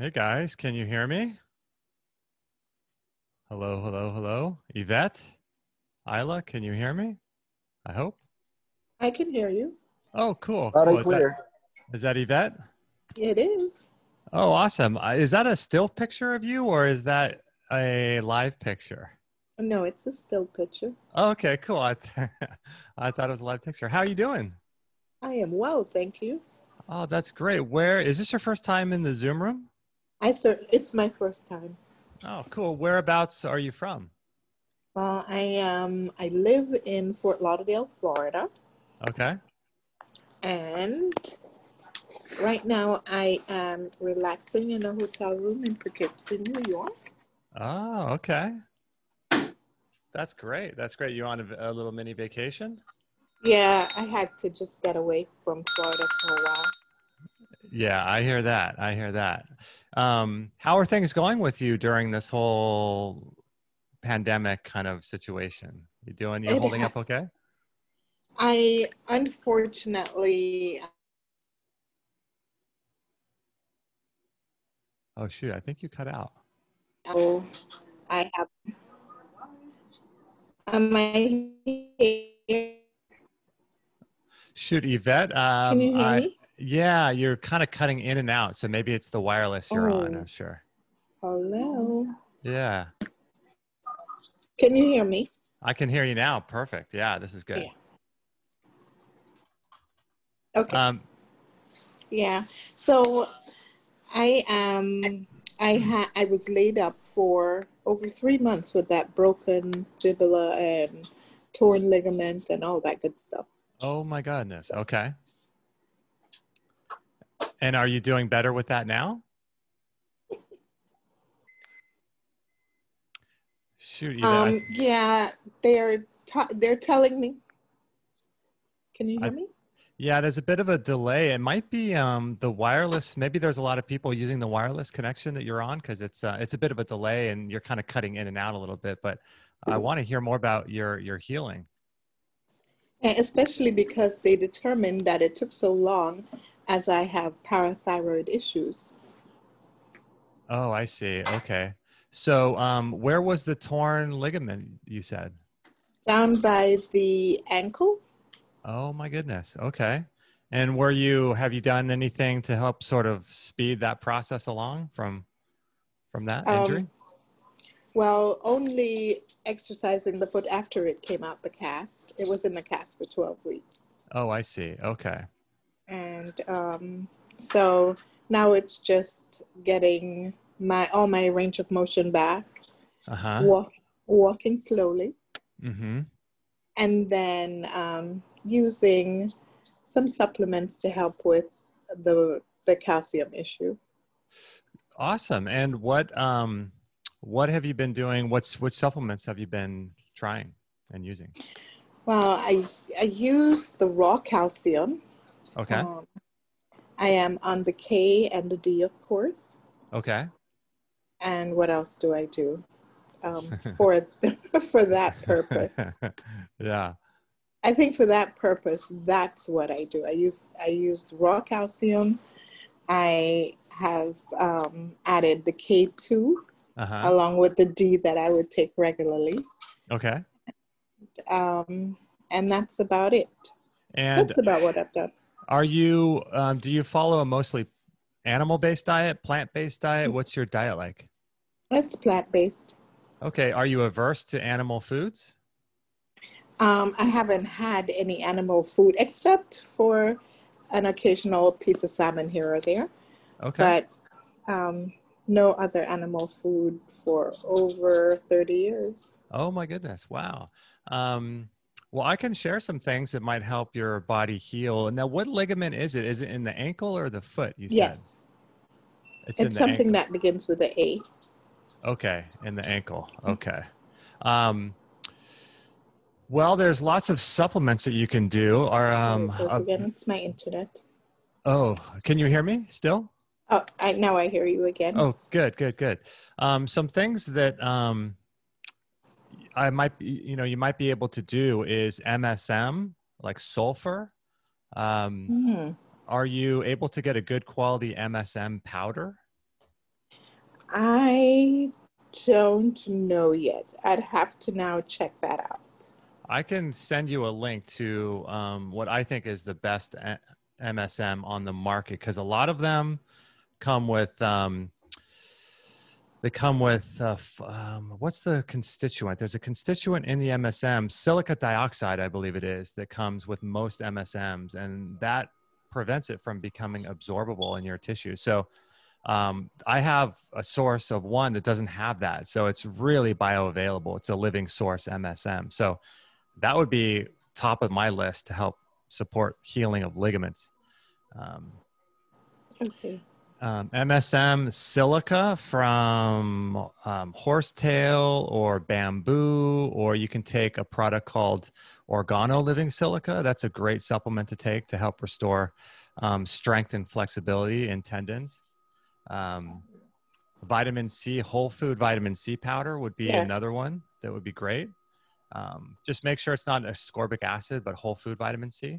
Hey guys, can you hear me? Hello, hello, hello. Yvette? Isla, can you hear me? I hope. I can hear you. Oh, cool, Loud cool. and clear. Is that Yvette? It is. Oh, awesome. Is that a still picture of you or is that a live picture? No, it's a still picture. Oh, okay, cool. I thought it was a live picture. How are you doing? I am well, thank you. Oh, that's great. Where is this your first time in the Zoom room? It's my first time. Oh, cool. Whereabouts are you from? I live in Fort Lauderdale, Florida, Okay. and right now I am relaxing in a hotel room in Poughkeepsie, New York. Oh, okay. That's great. That's great. You on a little mini vacation? Yeah, I had to just get away from Florida for a while. Yeah, I hear that. I hear that. How are things going with you during this whole pandemic kind of situation? You It holding ha- up okay? I unfortunately, Oh shoot, I think you cut out. oh, I have. Am I here? Shoot, Yvette, Can you hear me? yeah, you're kind of cutting in and out, so maybe it's the wireless you're on, I'm Oh, sure. hello. Yeah. Can you hear me? I can hear you now. Perfect. Yeah, this is good. Yeah. Okay. Um, Yeah. So I I was laid up for over 3 months with that broken fibula and torn ligaments and all that good stuff. oh my goodness. So Okay. And are you doing better with that now? Shoot, Yvette, yeah, they're telling me. Can you I hear me? Yeah, there's a bit of a delay. It might be the wireless. Maybe there's a lot of people using the wireless connection that you're on because it's a bit of a delay and you're kind of cutting in and out a little bit. But I want to hear more about your healing. And especially because they determined that it took so long as I have parathyroid issues. Oh, I see. Okay. So, where was the torn ligament you said? Down by the ankle. Oh my goodness. Okay. And have you done anything to help sort of speed that process along from that injury? Um, well, only exercising the foot after it came out the cast. It was in the cast for 12 weeks. Oh, I see. Okay. And so now it's just getting all my range of motion back, Uh-huh. walk, walking slowly, Mm-hmm. and then using some supplements to help with the calcium issue. Awesome. And what have you been doing? Which supplements have you been trying and using? Well, I use the raw calcium. Okay. Um, I am on the K and the D, of course. Okay. And what else do I do for for that purpose? Yeah. I think for that purpose, that's what I do. I used raw calcium. I have added the K2 Uh-huh. along with the D that I would take regularly, Okay. um, and that's about it. And That's about what I've done. do you follow a mostly animal-based diet, plant-based diet? What's your diet like? It's plant based. Okay. Are you averse to animal foods? I haven't had any animal food except for an occasional piece of salmon here or there, Okay. but um, no other animal food for over 30 years. Oh my goodness. Wow. Um, well, I can share some things that might help your body heal. Now, what ligament is it? Is it in the ankle or the foot, you said? Yes, It's in it's the something ankle. that begins with a A. Okay, in the ankle. Okay. Um, well, there's lots of supplements that you can do. There it goes again. It's my internet. Oh, can you hear me still? Oh, now I hear you again. Oh, good, good, good. Some things that you might be able to do is MSM, like sulfur. Um, Hmm. are you able to get a good quality MSM powder? I don't know yet. I'd have to now check that out. I can send you a link to what I think is the best MSM on the market, because a lot of them come with what's the constituent? There's a constituent in the MSM, silica dioxide, I believe it is, that comes with most MSMs, and that prevents it from becoming absorbable in your tissue. So I have a source of one that doesn't have that. So it's really bioavailable. It's a living source MSM. So that would be top of my list to help support healing of ligaments. Okay. MSM silica from horsetail or bamboo, or you can take a product called Organo Living Silica. That's a great supplement to take to help restore strength and flexibility in tendons. Vitamin C, whole food vitamin C powder would be another one that would be great. Just make sure it's not ascorbic acid, but whole food vitamin C.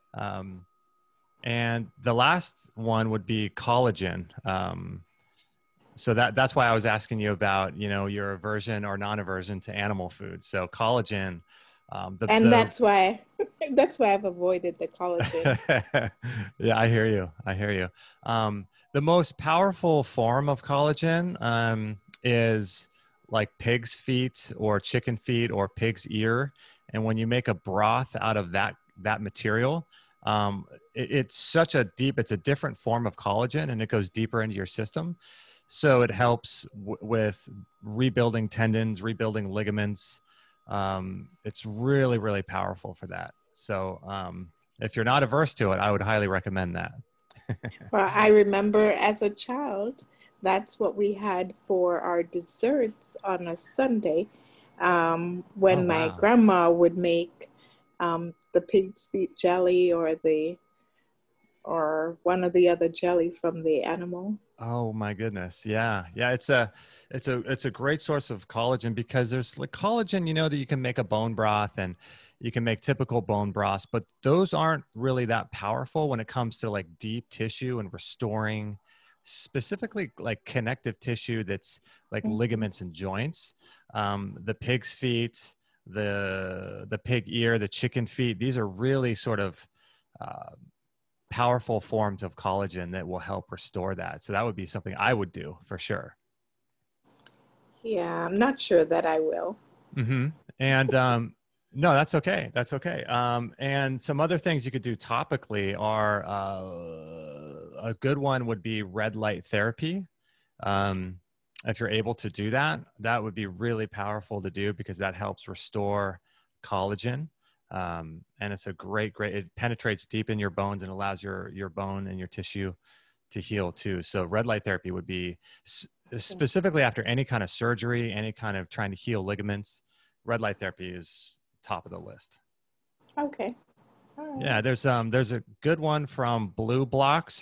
And the last one would be collagen. So that's why I was asking you about, your aversion or non-aversion to animal food. So collagen. That's why I've avoided the collagen. Yeah, I hear you. The most powerful form of collagen is like pig's feet or chicken feet or pig's ear. And when you make a broth out of that material, it's a different form of collagen, and it goes deeper into your system. So it helps with rebuilding tendons, rebuilding ligaments. It's really, really powerful for that. So if you're not averse to it, I would highly recommend that. Well, I remember as a child, that's what we had for our desserts on a Sunday, when my grandma would make the pig's feet jelly or one of the other jelly from the animal. Oh my goodness. Yeah. Yeah. It's a great source of collagen, because there's like collagen, that you can make a bone broth and you can make typical bone broths, but those aren't really that powerful when it comes to like deep tissue and restoring specifically like connective tissue that's like ligaments and joints. The pig's feet, the pig ear, the chicken feet, these are really sort of powerful forms of collagen that will help restore that. So that would be something I would do for sure. Yeah, I'm not sure that I will. Mm-hmm. And no, that's okay. That's okay. And some other things you could do topically are a good one would be red light therapy. If you're able to do that, that would be really powerful to do, because that helps restore collagen. And it's a great, it penetrates deep in your bones and allows your bone and your tissue to heal too. So red light therapy would be specifically after any kind of surgery, any kind of trying to heal ligaments. Red light therapy is top of the list. Okay. All right. Yeah, there's a good one from BluBlox,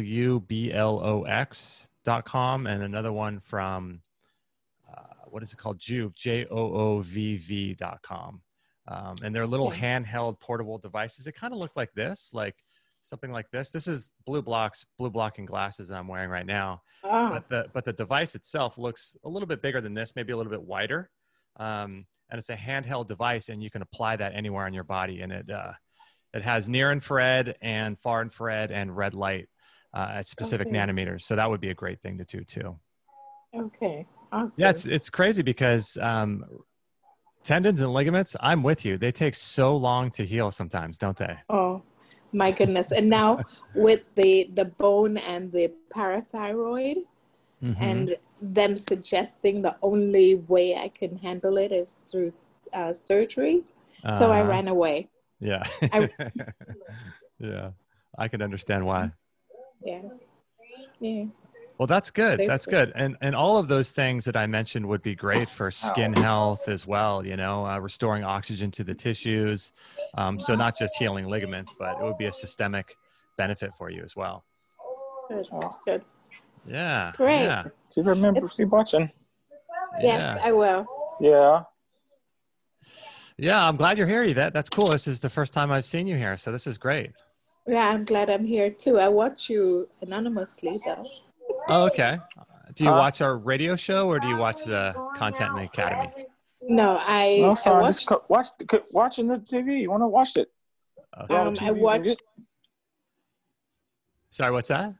BLUBLOX.com, and another one from what is it called? Joovv, JOOVV.com. And they're little handheld portable devices. They kind of look like this, like something like this. This is blue blocking glasses that I'm wearing right now. Oh. But the device itself looks a little bit bigger than this, maybe a little bit wider. And it's a handheld device, and you can apply that anywhere on your body. And it has near infrared and far infrared and red light at specific nanometers. So that would be a great thing to do too. Okay. Awesome. Yeah, it's crazy because tendons and ligaments, I'm with you. They take so long to heal sometimes, don't they? Oh, my goodness. And now with the bone and the parathyroid, and them suggesting the only way I can handle it is through surgery. So I ran away. Yeah. Yeah. I can understand why. Yeah. Yeah. Well, that's good. That's good. And all of those things that I mentioned would be great for skin health as well, restoring oxygen to the tissues. So not just healing ligaments, but it would be a systemic benefit for you as well. Good. Yeah. Great. Yeah. Keep watching. Yes, I will. Yeah. Yeah, I'm glad you're here, Yvette. That's cool. This is the first time I've seen you here, so this is great. Yeah, I'm glad I'm here too. I watch you anonymously though. Oh, okay. Do you watch our radio show or do you watch the content in the academy? No, No, I sorry. watched. Watching the TV. You want to watch it? Okay. All the TV I you can watched. get. Sorry, what's that?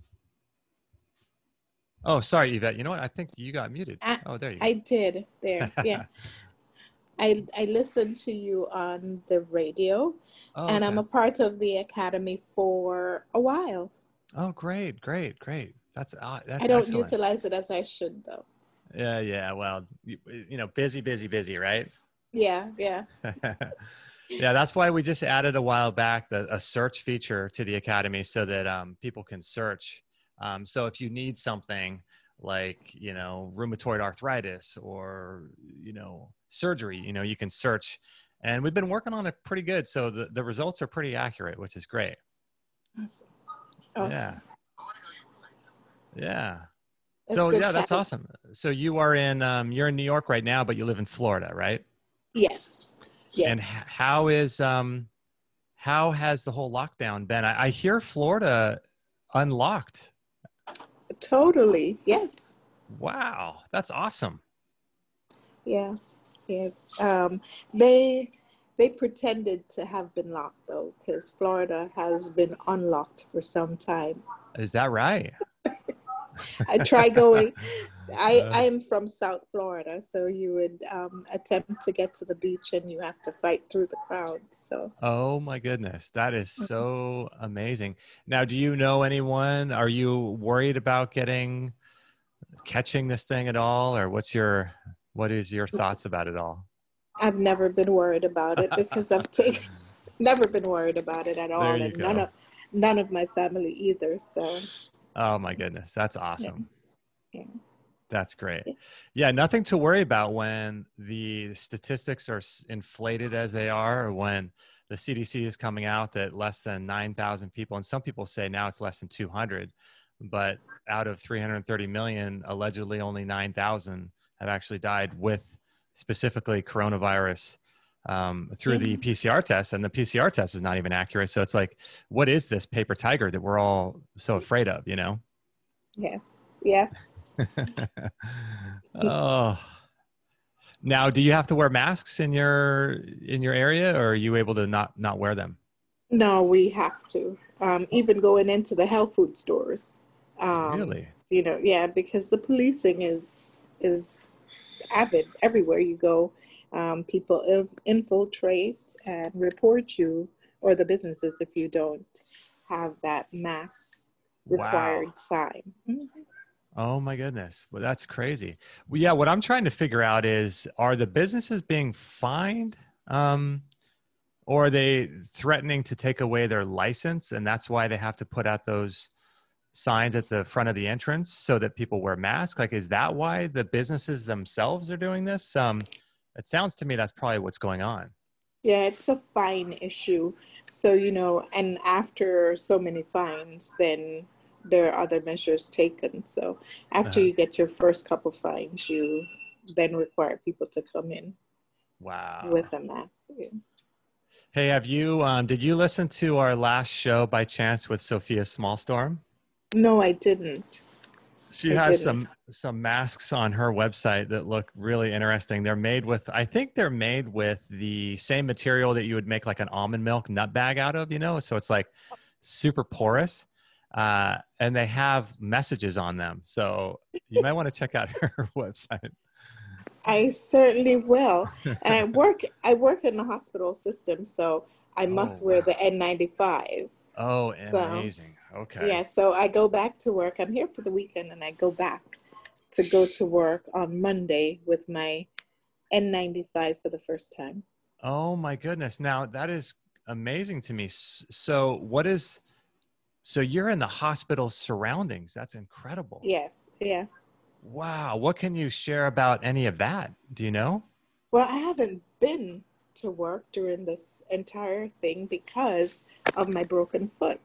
Oh, sorry, Yvette. You know what? I think you got muted. Oh, there you go. I did there. Yeah. I listened to you on the radio, Oh, and okay. I'm a part of the academy for a while. Oh, great. That's I don't excellent. utilize it as I should, though. Yeah. Well, you know, busy, right? Yeah. Yeah, that's why we just added a while back a search feature to the academy so that people can search. So if you need something like, you know, rheumatoid arthritis or, you know, surgery, you know, you can search. And we've been working on it pretty good. So the results are pretty accurate, which is great. Awesome. Yeah. It's So good yeah, that's chatting. awesome. So you're in New York right now, but you live in Florida, right? Yes. And how has the whole lockdown been? I hear Florida unlocked. Totally. Yes. Wow, that's awesome. Yeah. They pretended to have been locked though, because Florida has been unlocked for some time. Is that right? I try going. I am from South Florida, so you would attempt to get to the beach and you have to fight through the crowds. So. Oh my goodness, that is so amazing. Now, do you know anyone? Are you worried about catching this thing at all, or what is your thoughts about it all? I've never been worried about it because never been worried about it at all, There you and go. none of my family either. So. Oh my goodness, that's awesome. Yeah. That's great. Yeah, nothing to worry about when the statistics are inflated as they are, or when the CDC is coming out that less than 9,000 people, and some people say now it's less than 200, but out of 330 million, allegedly only 9,000 have actually died with specifically coronavirus through the PCR test, and the PCR test is not even accurate. So it's like, what is this paper tiger that we're all so afraid of, you know? Yes. Yeah. Oh, now, do you have to wear masks in your area, or are you able to not wear them? No, we have to. Even going into the health food stores. Really? You know, yeah, because the policing is avid everywhere you go. People infiltrate and report you or the businesses if you don't have that mask required Wow. sign. Mm-hmm. Oh my goodness. Well, that's crazy. Well, yeah, what I'm trying to figure out is, are the businesses being fined? Or are they threatening to take away their license? And that's why they have to put out those signs at the front of the entrance so that people wear masks? Like, is that why the businesses themselves are doing this? It sounds to me that's probably what's going on. Yeah, it's a fine issue. So, you know, and after so many fines, then there are other measures taken. So after you get your first couple fines, you then require people to come in Wow. with a mask. Yeah. Hey, did you listen to our last show by chance with Sophia Smallstorm? No, I didn't. She has some masks on her website that look really interesting. I think they're made with the same material that you would make like an almond milk nut bag out of, you know? So it's like super porous. And they have messages on them. So you might want to check out her website. I certainly will. And I work in the hospital system, so I must wear the N95. Oh, amazing. Okay. Yeah, so I go back to work. I'm here for the weekend, and I go back to go to work on Monday with my N95 for the first time. Oh my goodness. Now that is amazing to me. So you're in the hospital surroundings. That's incredible. Yes. Yeah. Wow. What can you share about any of that? Do you know? Well, I haven't been to work during this entire thing because of my broken foot.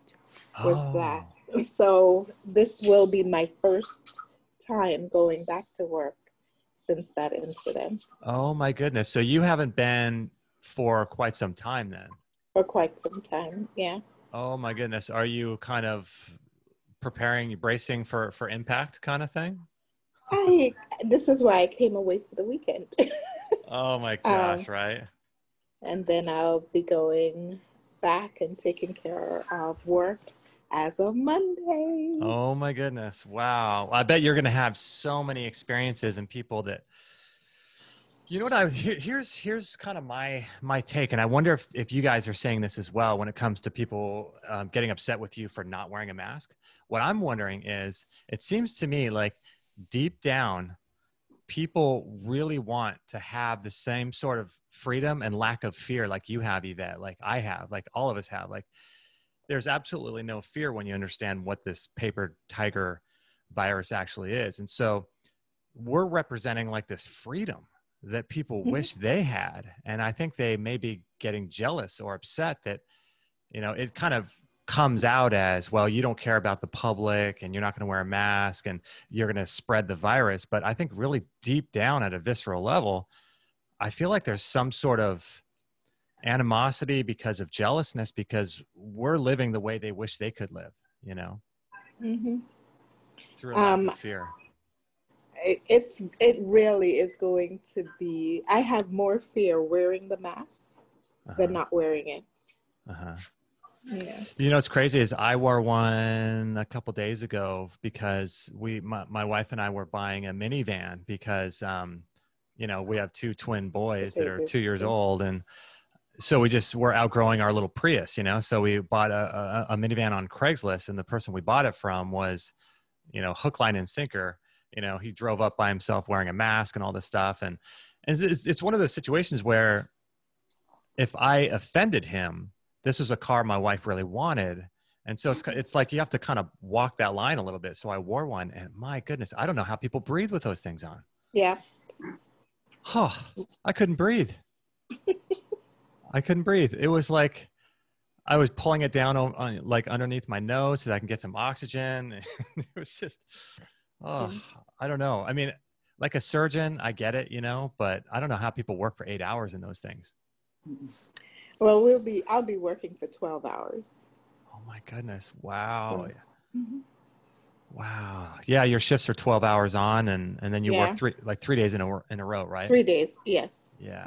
So this will be my first time going back to work since that incident. Oh my goodness. So you haven't been for quite some time then? For quite some time, yeah. Oh my goodness. Are you kind of bracing for impact kind of thing? This is why I came away for the weekend. Oh my gosh, right? And then I'll be going back and taking care of work as of Monday. Oh my goodness. Wow. I bet you're going to have so many experiences and people that, you know what, here's kind of my take. And I wonder if you guys are saying this as well when it comes to people getting upset with you for not wearing a mask. What I'm wondering is, it seems to me like deep down, people really want to have the same sort of freedom and lack of fear like you have, Yvette, like I have, like all of us have. Like, there's absolutely no fear when you understand what this paper tiger virus actually is. And so we're representing like this freedom that people wish they had. And I think they may be getting jealous or upset that, you know, it kind of comes out as, well, you don't care about the public and you're not going to wear a mask and you're going to spread the virus. But I think really deep down at a visceral level, I feel like there's some sort of animosity because of jealousness, because we're living the way they wish they could live, you know, through a lack of fear. It really is going to be, I have more fear wearing the mask than not wearing it. Yeah. You know, what's crazy is I wore one a couple days ago because my wife and I were buying a minivan because, you know, we have two twin boys that are 2 years old. And so we're outgrowing our little Prius, you know, so we bought a minivan on Craigslist, and the person we bought it from was, you know, hook, line, and sinker. You know, he drove up by himself wearing a mask and all this stuff. And it's one of those situations where if I offended him, this was a car my wife really wanted. And so it's like you have to kind of walk that line a little bit. So I wore one, and my goodness, I don't know how people breathe with those things on. Yeah. Oh, I couldn't breathe. I couldn't breathe. It was like I was pulling it down on like underneath my nose so that I can get some oxygen. It was just, I don't know. I mean, like a surgeon, I get it, you know, but I don't know how people work for 8 hours in those things. Well, I'll be working for 12 hours. Oh my goodness. Wow. Wow. Yeah. Your shifts are 12 hours on and then you work 3 days in a row, right? 3 days. Yes. Yeah.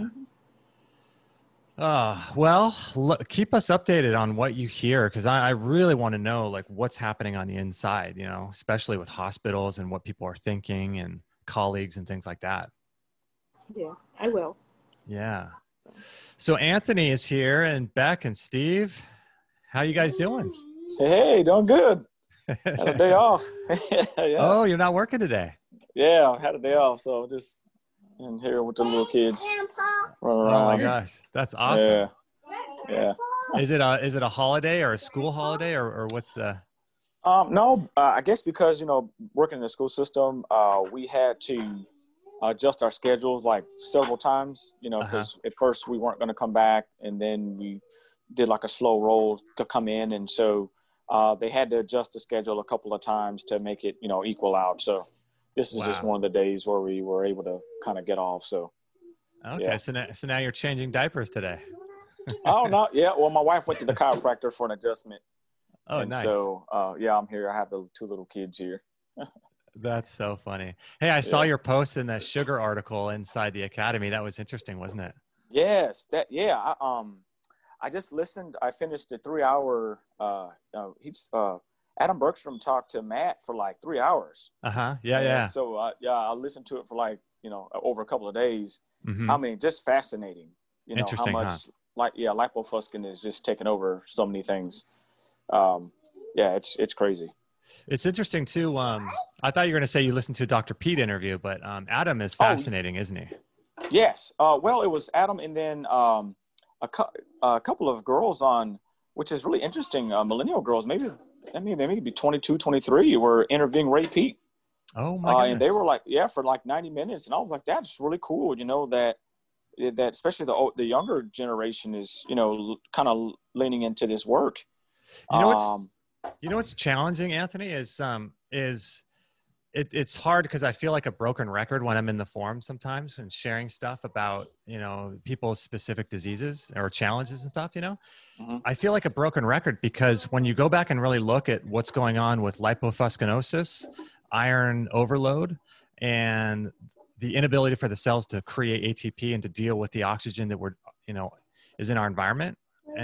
Well, keep us updated on what you hear, because I really want to know like what's happening on the inside, you know, especially with hospitals and what people are thinking and colleagues and things like that. Yeah, I will. Yeah. So Anthony is here, and Beck and Steve. How you guys doing? Hey, doing good. Had a day off. Yeah. Oh, you're not working today? Yeah, I had a day off, so just in here with the little kids. Oh my gosh, that's awesome. Yeah. Is it a holiday or a school holiday or what's the? No, I guess because, you know, working in the school system, we had to adjust our schedules like several times, you know, because at first we weren't going to come back, and then we did like a slow roll to come in. And so they had to adjust the schedule a couple of times to make it, you know, equal out. So this is just one of the days where we were able to kind of get off. So. Okay. Yeah. So now you're changing diapers today. Oh, no. Yeah. Well, my wife went to the chiropractor for an adjustment. Oh, and nice. So, yeah, I'm here. I have the two little kids here. That's so funny. Hey, I saw your post in that sugar article inside the Academy. That was interesting, wasn't it? Yes. I just listened. I finished a 3-hour, Adam Bergstrom talked to Matt for like 3 hours. Yeah. So, I listened to it for like, you know, over a couple of days. Mm-hmm. I mean, just fascinating, you know, how much lipofuscin is just taking over so many things. It's crazy. It's interesting too. I thought you were going to say you listened to a Dr. Pete interview, but Adam is fascinating, isn't he? Yes. Well, it was Adam, and then a couple of girls on, which is really interesting. Millennial girls, maybe they may be 22, 23, were interviewing Ray Pete. Oh my goodness. And they were like, for like 90 minutes, and I was like, that's really cool. You know, that especially the younger generation is, you know, kind of leaning into this work. You know what's challenging, Anthony, is it's hard because I feel like a broken record when I'm in the forum sometimes and sharing stuff about, you know, people's specific diseases or challenges and stuff, you know. Mm-hmm. I feel like a broken record because when you go back and really look at what's going on with lipofuscinosis, iron overload, and the inability for the cells to create ATP and to deal with the oxygen that we're, you know, is in our environment,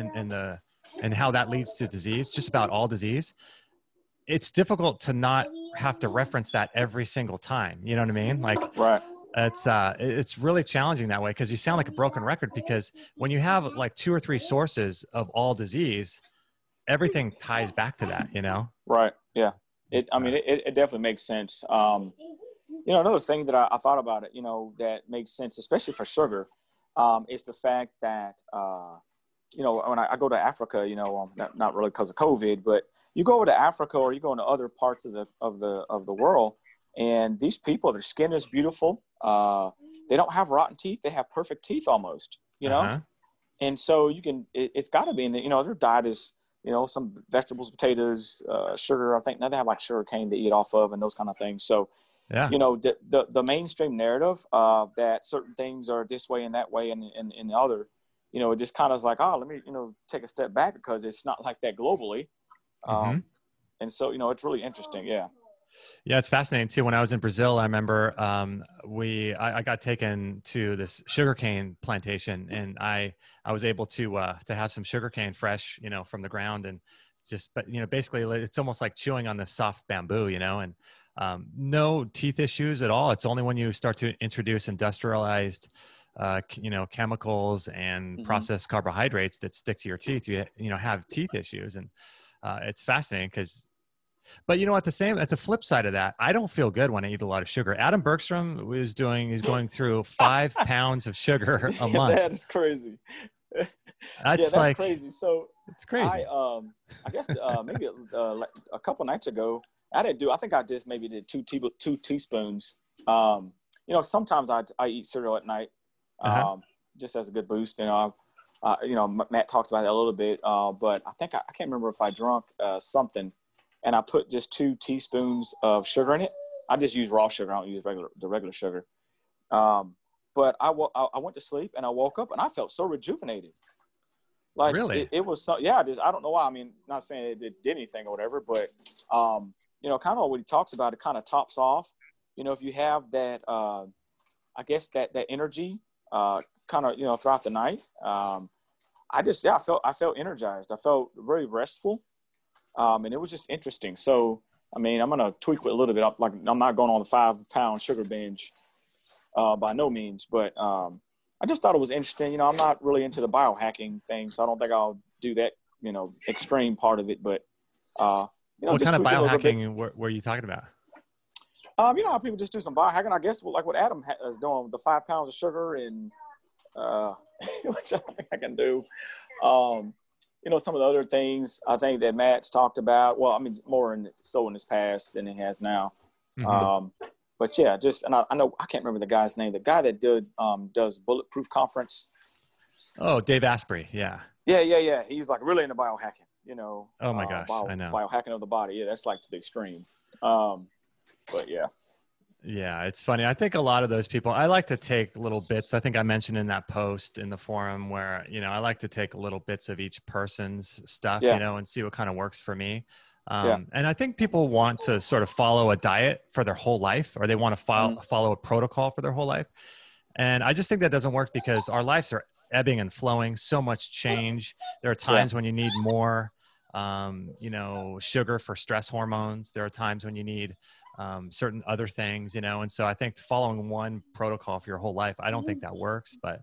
and how that leads to disease, just about all disease. It's difficult to not have to reference that every single time. You know what I mean? Like, Right. it's really challenging that way, because you sound like a broken record, because when you have like 2 or 3 sources of all disease, everything ties back to that, you know? Right. Yeah. It definitely makes sense. You know, another thing that I thought about it, you know, that makes sense, especially for sugar, is the fact that, you know, when I go to Africa, you know, not really because of COVID, but you go over to Africa or you go into other parts of the world, and these people, their skin is beautiful. They don't have rotten teeth. They have perfect teeth almost, you know? Uh-huh. And so it's gotta be in the, you know, their diet is, you know, some vegetables, potatoes, sugar. I think now they have like sugar cane to eat off of and those kind of things. So, Yeah. you know, the mainstream narrative that certain things are this way and that way and the other, you know, it just kind of is like, oh, let me, you know, take a step back, because it's not like that globally. Mhm. And so, you know, it's really interesting. Yeah. Yeah, it's fascinating too. When I was in Brazil, I remember I got taken to this sugarcane plantation, and I was able to have some sugarcane fresh, you know, from the ground, and just, but you know, basically it's almost like chewing on the soft bamboo, you know, and no teeth issues at all. It's only when you start to introduce industrialized, you know, chemicals and processed carbohydrates that stick to your teeth, you know, have teeth issues, and it's fascinating because. But you know, at the flip side of that, I don't feel good when I eat a lot of sugar. Adam Bergstrom he's going through 5 pounds of sugar a month. That is crazy. That's like crazy. So it's crazy. I guess maybe like a couple nights ago, I think I just maybe did 2 teaspoons. You know, sometimes I eat cereal at night, just as a good boost. You know, Matt talks about that a little bit, but I think I can't remember if I drunk something, and I put just 2 teaspoons of sugar in it. I just use raw sugar. I don't use the regular sugar. But I went to sleep and I woke up and I felt so rejuvenated. Like, really? It was so, yeah, I don't know why. I mean, not saying it did anything or whatever, but, you know, kind of what he talks about, it kind of tops off. You know, if you have that, I guess that energy kind of, you know, throughout the night, I felt energized. I felt very restful. And it was just interesting. So, I mean, I'm going to tweak it a little bit. Like, I'm not going on the 5-pound sugar binge by no means, but I just thought it was interesting. You know, I'm not really into the biohacking thing, so I don't think I'll do that, you know, extreme part of it. But, you know, what kind of biohacking were you talking about? You know how people just do some biohacking, I guess, like what Adam is doing with the 5 pounds of sugar and which I think I can do. You know, some of the other things I think that Matt's talked about, well, I mean, more in his past than he has now. But yeah, and I know, I can't remember the guy's name, the guy that does Bulletproof Conference. Oh, Dave Asprey. Yeah. Yeah. He's like really into biohacking, you know. Oh my gosh. I know. Biohacking of the body. Yeah. That's like to the extreme. But yeah. Yeah, it's funny. I think a lot of those people, I like to take little bits. I think I mentioned in that post in the forum where, you know, I like to take little bits of each person's stuff, you know, and see what kind of works for me. And I think people want to sort of follow a diet for their whole life, or they want to follow a protocol for their whole life. And I just think that doesn't work, because our lives are ebbing and flowing, so much change. There are times when you need more, you know, sugar for stress hormones. There are times when you need certain other things, you know, and so I think following one protocol for your whole life, I don't think that works. But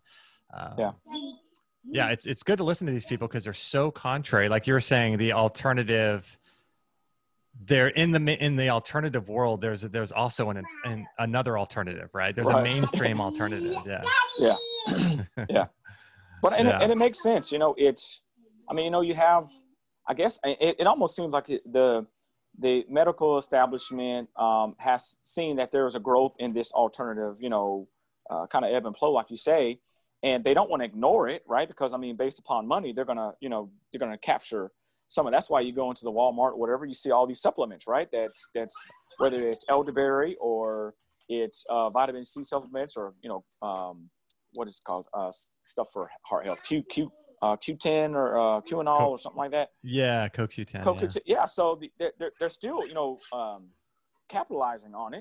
yeah, it's good to listen to these people, because they're so contrary. Like you were saying, the alternative, they're in the alternative world. There's also another alternative, right? There's a mainstream alternative. Yeah. But and it makes sense, you know. I mean, you know, you have, I guess it almost seems like the medical establishment has seen that there is a growth in this alternative, you know, kind of ebb and flow, like you say, and they don't want to ignore it, right? Because, I mean, based upon money, they're going to capture some of. That's why you go into the Walmart or whatever, you see all these supplements, right? That's whether it's elderberry or it's vitamin C supplements, or, you know, what is it called? Stuff for heart health, Q10 or QAnol or something like that. Yeah, CoQ10. Yeah. So they're still, you know, capitalizing on it,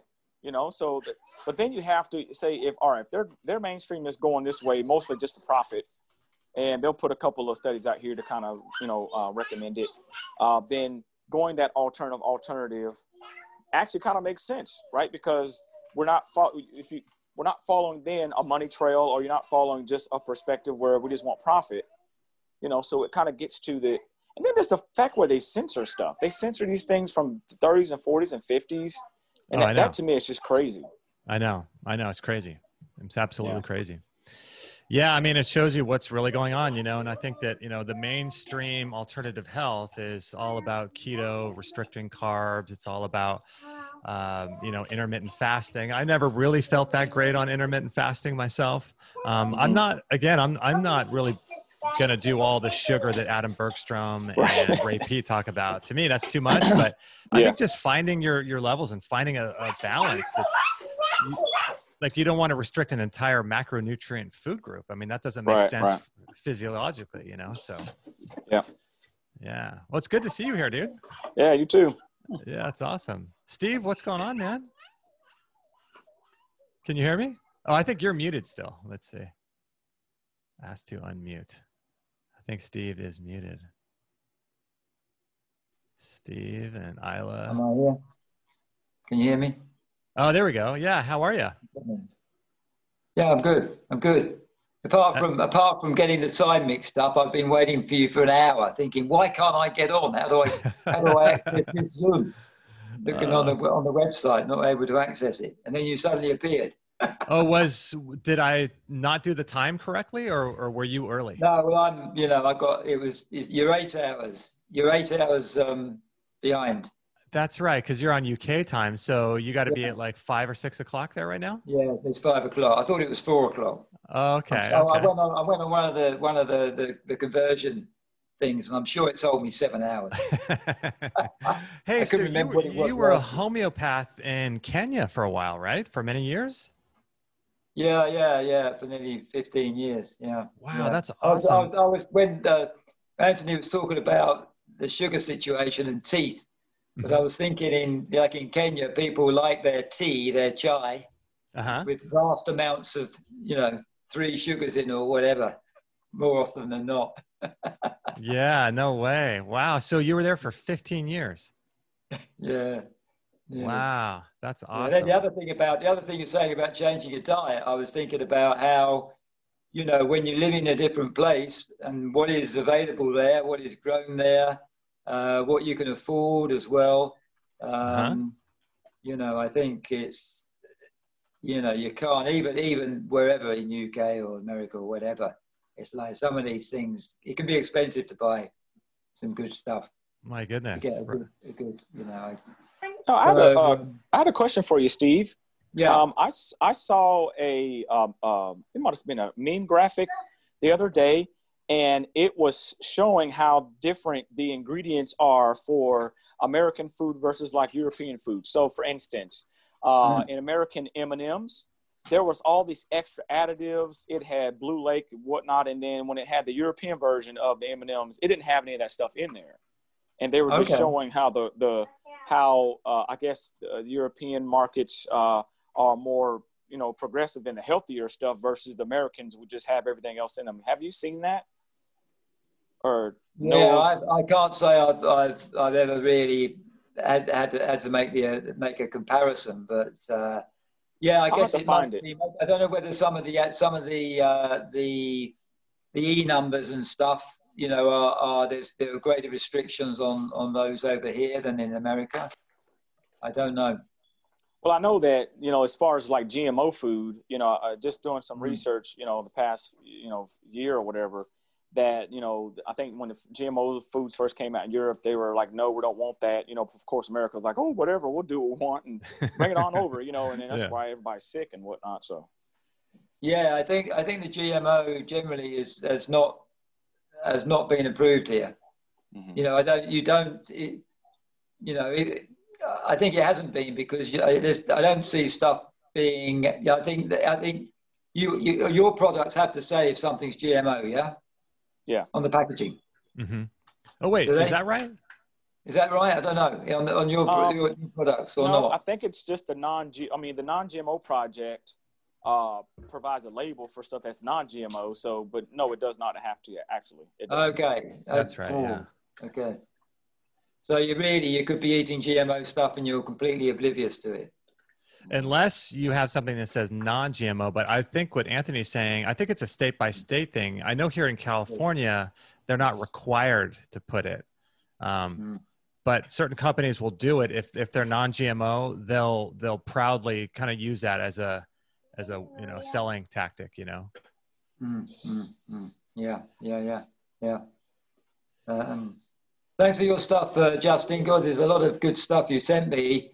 you know, so, but then you have to say all right, if their mainstream is going this way, mostly just for profit, and they'll put a couple of studies out here to kind of, recommend it, then going that alternative actually kind of makes sense, right? Because we're not following then a money trail, or you're not following just a perspective where we just want profit, so it kind of gets to and then there's the fact where they censor stuff. They censor these things from the 30s and 40s and 50s. And that to me is just crazy. I know. It's crazy. It's absolutely crazy. Yeah. I mean, it shows you what's really going on, and I think that, the mainstream alternative health is all about keto, restricting carbs. It's all about, intermittent fasting. I never really felt that great on intermittent fasting myself. I'm not really going to do all the sugar that Adam Bergstrom and Ray Peat talk about. To me, that's too much, but I think just finding your levels and finding a balance that's like, you don't want to restrict an entire macronutrient food group. I mean, that doesn't make sense physiologically, so. Yeah. Yeah. Well, it's good to see you here, dude. Yeah, you too. Yeah, that's awesome. Steve, what's going on, man? Can you hear me? Oh, I think you're muted still. Let's see. Ask to unmute. I think Steve is muted. Steve and Isla. Am I here? Can you hear me? Oh, there we go. Yeah. How are you? Yeah, I'm good. Apart from getting the time mixed up, I've been waiting for you for an hour, thinking, why can't I get on? How do I access this Zoom? Looking on the website, not able to access it, and then you suddenly appeared. Did I not do the time correctly, or were you early? No, well, you're 8 hours. You're 8 hours behind. That's right, because you're on UK time, so you got to be at like 5 or 6 o'clock there right now. Yeah, it's 5 o'clock. I thought it was 4 o'clock. Oh, okay. I went on one of the conversion things, and I'm sure it told me 7 hours. Hey, so you were a homeopath in Kenya for a while, right? For many years. Yeah, for nearly 15 years. Yeah. Wow, that's awesome. I was when Anthony was talking about the sugar situation and teeth, but I was thinking in Kenya, people like their tea, their chai, with vast amounts of 3 sugars in or whatever, more often than not. Yeah, no way. Wow. So you were there for 15 years. Yeah. Wow, that's awesome. And then the other thing you're saying about changing your diet, I was thinking about how, when you live in a different place and what is available there, what is grown there, what you can afford as well. I think it's, you can't even wherever in UK or America or whatever. It's like some of these things, it can be expensive to buy some good stuff. My goodness. To get a good. I had a question for you, Steve. Yeah. I saw it must have been a meme graphic the other day, and it was showing how different the ingredients are for American food versus like European food. So, for instance, in American M&Ms, there was all these extra additives. It had Blue Lake and whatnot, and then when it had the European version of the M&Ms, it didn't have any of that stuff in there. And they were just showing how I guess the European markets are more progressive in the healthier stuff versus the Americans would just have everything else in them. Have you seen that? Or I can't say I've ever really had to make a comparison, but I guess it must be. I don't know whether some of the E numbers and stuff, there are greater restrictions on those over here than in America. I don't know. Well, I know that, as far as like GMO food, just doing some research, the past, year or whatever, that, I think when the GMO foods first came out in Europe, they were like, no, we don't want that. Of course, America was like, oh, whatever, we'll do what we want and bring it on over, and then that's why everybody's sick and whatnot. So. Yeah, I think the GMO generally has not been approved here. Mm-hmm. I think it hasn't been because I don't see stuff being. I think your products have to say if something's GMO. Yeah. Yeah. On the packaging. Mm-hmm. Oh wait, is that right? Is that right? I don't know on your products or No, I not. think it's just the non-GMO project provides a label for stuff that's non-GMO. So, but no, it does not have to actually. It doesn't. Okay, That's right. cool. Yeah. Okay, so you could be eating GMO stuff and you're completely oblivious to it. Unless you have something that says non-GMO, but I think what Anthony's saying, I think it's a state-by-state thing. I know here in California, they're not required to put it, but certain companies will do it if they're non-GMO. They'll proudly kind of use that as a selling tactic. Yeah. Thanks for your stuff, Justin. God, there's a lot of good stuff you sent me.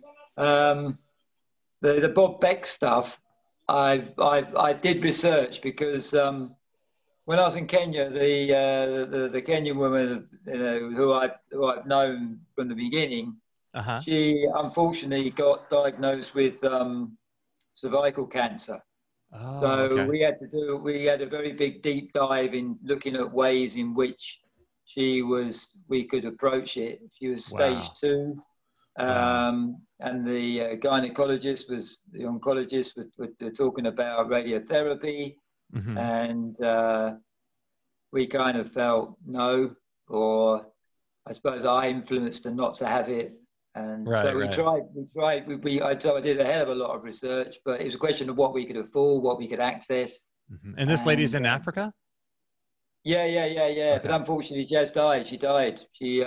The Bob Beck stuff, I did research because when I was in Kenya, the Kenyan woman, who I've known from the beginning, she unfortunately got diagnosed with cervical cancer. Oh, so okay. we had a very big deep dive in looking at ways in which we could approach it. She was stage 2. And the the oncologist were talking about radiotherapy, and we kind of felt no, or I suppose I influenced her not to have it. And so we tried, I did a hell of a lot of research, but it was a question of what we could afford, what we could access. And this lady's in Africa? Yeah. Okay. But unfortunately, she has died. She died.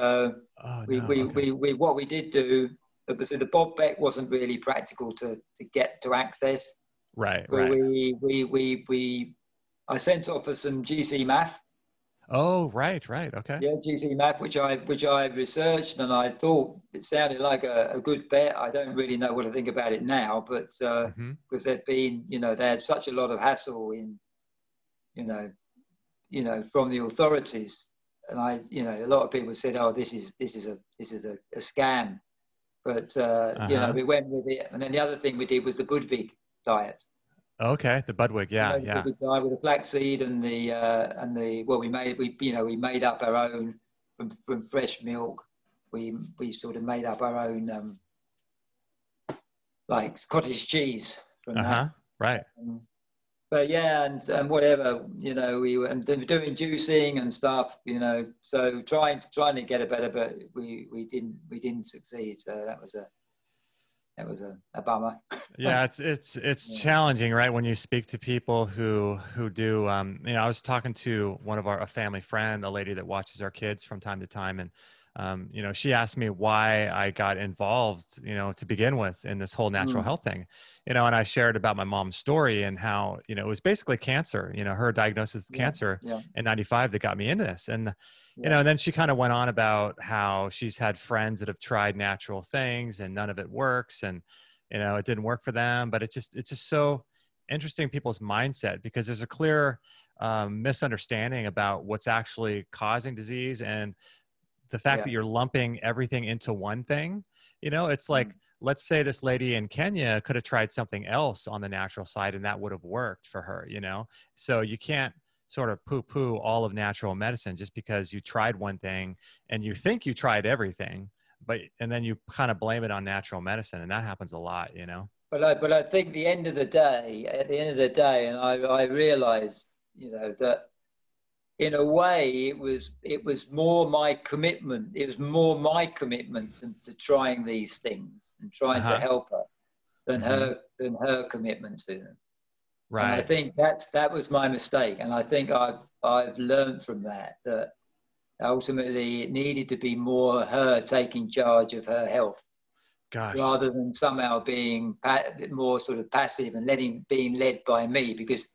What we did do, so the Bob Beck wasn't really practical to get to access. Right. I sent off for some GC math. Oh, right. Okay. Yeah, GC math, which I researched, and I thought it sounded like a good bet. I don't really know what to think about it now, but because they had such a lot of hassle in, from the authorities, and a lot of people said, "Oh, this is a scam," but we went with it. And then the other thing we did was the Budwig diet. Okay, the Budwig, yeah. The diet with the flaxseed and we made up our own from fresh milk. We sort of made up our own like cottage cheese from that. Right. But yeah, and whatever, we were doing juicing and stuff, so trying to get it better, but we didn't succeed. So that was a bummer. Yeah, it's challenging, right? When you speak to people who do, I was talking to a family friend, a lady that watches our kids from time to time, and she asked me why I got involved, to begin with in this whole natural health thing, and I shared about my mom's story and how, it was basically cancer, her diagnosis of cancer in 95 that got me into this. And, and then she kind of went on about how she's had friends that have tried natural things and none of it works. And, it didn't work for them, but it's just so interesting people's mindset, because there's a clear misunderstanding about what's actually causing disease, and the fact that you're lumping everything into one thing. It's like, let's say this lady in Kenya could have tried something else on the natural side and that would have worked for her, so you can't sort of poo-poo all of natural medicine just because you tried one thing and you think you tried everything, and then you kind of blame it on natural medicine, and that happens a lot. But I think at the end of the day, and I realized, that in a way it was more my commitment. It was more my commitment to trying these things and trying to help her than her commitment to them. Right. And I think that was my mistake. And I think I've learned from that ultimately it needed to be more her taking charge of her health. Gosh. Rather than somehow being more sort of passive and being led by me, because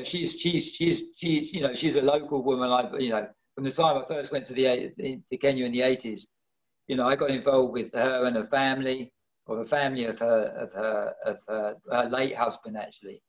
she's a local woman. From the time I first went to Kenya in the 80s, I got involved with her and her family, or the family of her late husband, actually.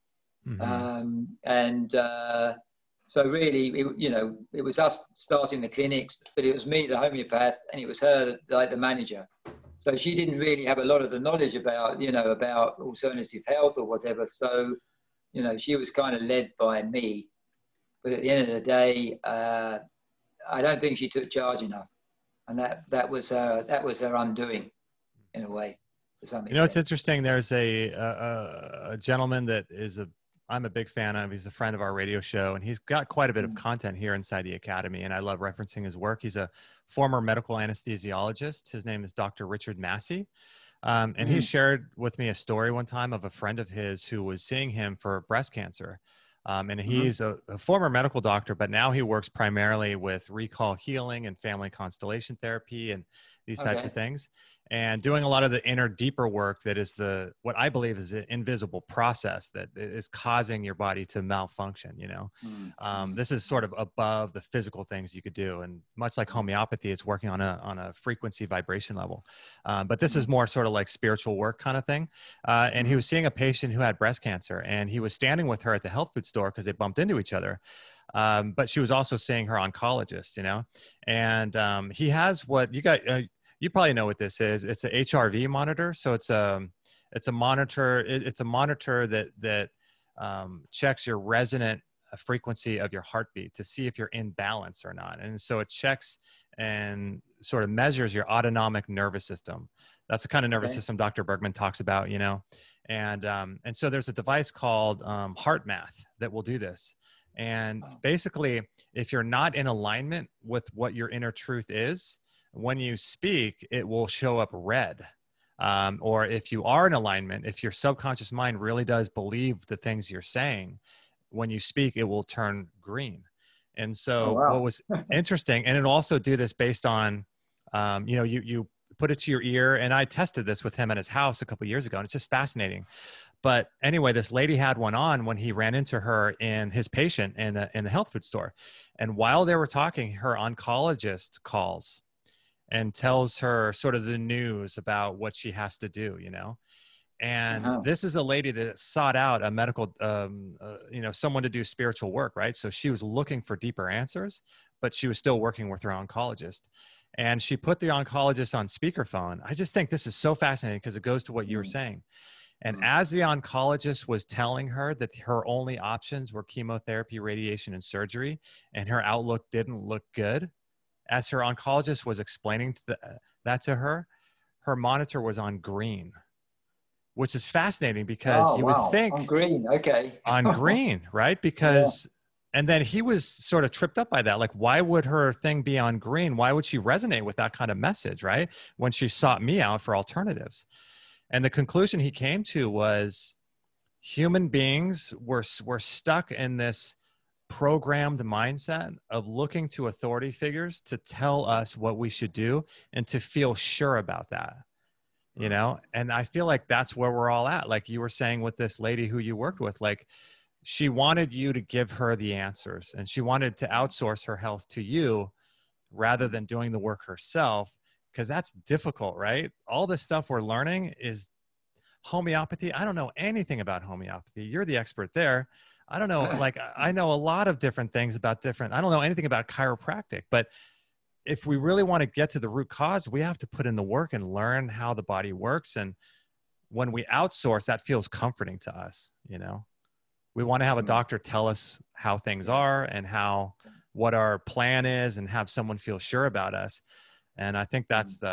So really, it was us starting the clinics, but it was me, the homeopath, and it was her, like the manager. So she didn't really have a lot of the knowledge about alternative health or whatever. So, she was kind of led by me. But at the end of the day, I don't think she took charge enough. and that was her undoing, in a way, to some extent. You know, it's interesting. There's a gentleman that I'm a big fan of. He's a friend of our radio show, and he's got quite a bit of content here inside the Academy, and I love referencing his work. He's a former medical anesthesiologist. His name is Dr. Richard Massey. And he shared with me a story one time of a friend of his who was seeing him for breast cancer. And he's a former medical doctor, but now he works primarily with recall healing and family constellation therapy and these types of things, and doing a lot of the inner, deeper work that is what I believe is an invisible process that is causing your body to malfunction. You know, this is sort of above the physical things you could do, and much like homeopathy, it's working on a frequency vibration level. But this is more sort of like spiritual work kind of thing. And he was seeing a patient who had breast cancer, and he was standing with her at the health food store because they bumped into each other. But she was also seeing her oncologist, you know, and he has what you got. You probably know what this is. It's a HRV monitor. So it's a monitor. It's a monitor that checks your resonant frequency of your heartbeat to see if you're in balance or not. And so it checks and sort of measures your autonomic nervous system. That's the kind of nervous system Dr. Bergman talks about, you know. And so there's a device called HeartMath that will do this. And basically, if you're not in alignment with what your inner truth is, when you speak, it will show up red. Or if you are in alignment, if your subconscious mind really does believe the things you're saying, when you speak, it will turn green. And so what was interesting, and it'll also do this based on, you know, you put it to your ear, and I tested this with him at his house a couple of years ago, and it's just fascinating. But anyway, this lady had one on when he ran into her in his patient in the health food store. And while they were talking, her oncologist calls and tells her sort of the news about what she has to do, you know. And this is a lady that sought out a medical, you know, someone to do spiritual work, right? So she was looking for deeper answers, but she was still working with her oncologist. And she put the oncologist on speakerphone. I just think this is so fascinating because it goes to what you were saying. And as the oncologist was telling her that her only options were chemotherapy, radiation, and surgery, and her outlook didn't look good, as her oncologist was explaining that to her, her monitor was on green, which is fascinating because you would think on green, on green, right? Because, and then he was sort of tripped up by that. Like, why would her thing be on green? Why would she resonate with that kind of message, right? When she sought me out for alternatives. And the conclusion he came to was human beings were stuck in this programmed mindset of looking to authority figures to tell us what we should do and to feel sure about that, you know? And I feel like that's where we're all at. Like you were saying with this lady who you worked with, like she wanted you to give her the answers and she wanted to outsource her health to you rather than doing the work herself, because that's difficult, right? All this stuff we're learning is homeopathy. I don't know anything about homeopathy. You're the expert there. I don't know, like I know a lot of different things about I don't know anything about chiropractic, but if we really want to get to the root cause, we have to put in the work and learn how the body works. And when we outsource, that feels comforting to us. You know, we want to have a doctor tell us how things are and what our plan is and have someone feel sure about us. And I think that's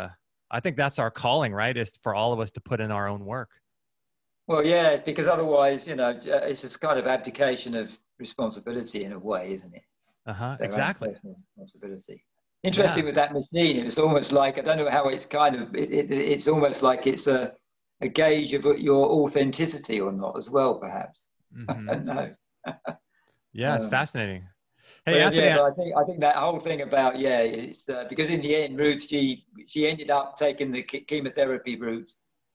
our calling, right? Is for all of us to put in our own work. Well, yeah, because otherwise, you know, it's just kind of abdication of responsibility in a way, isn't it? So exactly. Responsibility. Interesting with that machine. It was almost like, I don't know how it's kind of, it's almost like it's a gauge of your authenticity or not as well, perhaps. I don't know. Yeah, it's fascinating. Hey, Anthony, I think that whole thing about, it's because in the end, Ruth, she ended up taking the chemotherapy route.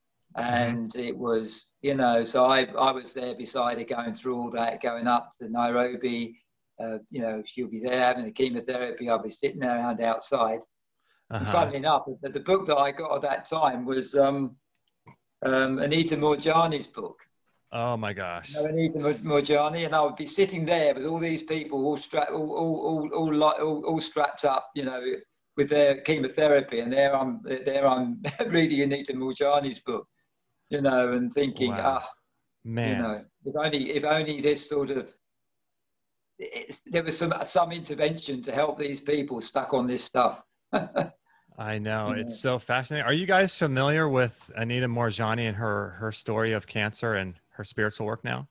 And it was, you know, so I was there beside her going through all that, going up to Nairobi. You know, she'll be there having the chemotherapy. I'll be sitting there around outside. And funnily enough, the book that I got at that time was Anita Moorjani's book. Oh my gosh! You know, Anita Moorjani, and I would be sitting there with all these people all strapped up, you know, with their chemotherapy, and there I'm reading Anita Moorjani's book. You know, and thinking, man, you know, if only this sort of, there was some intervention to help these people stuck on this stuff. I know. Yeah. It's so fascinating. Are you guys familiar with Anita Moorjani and her story of cancer and her spiritual work now?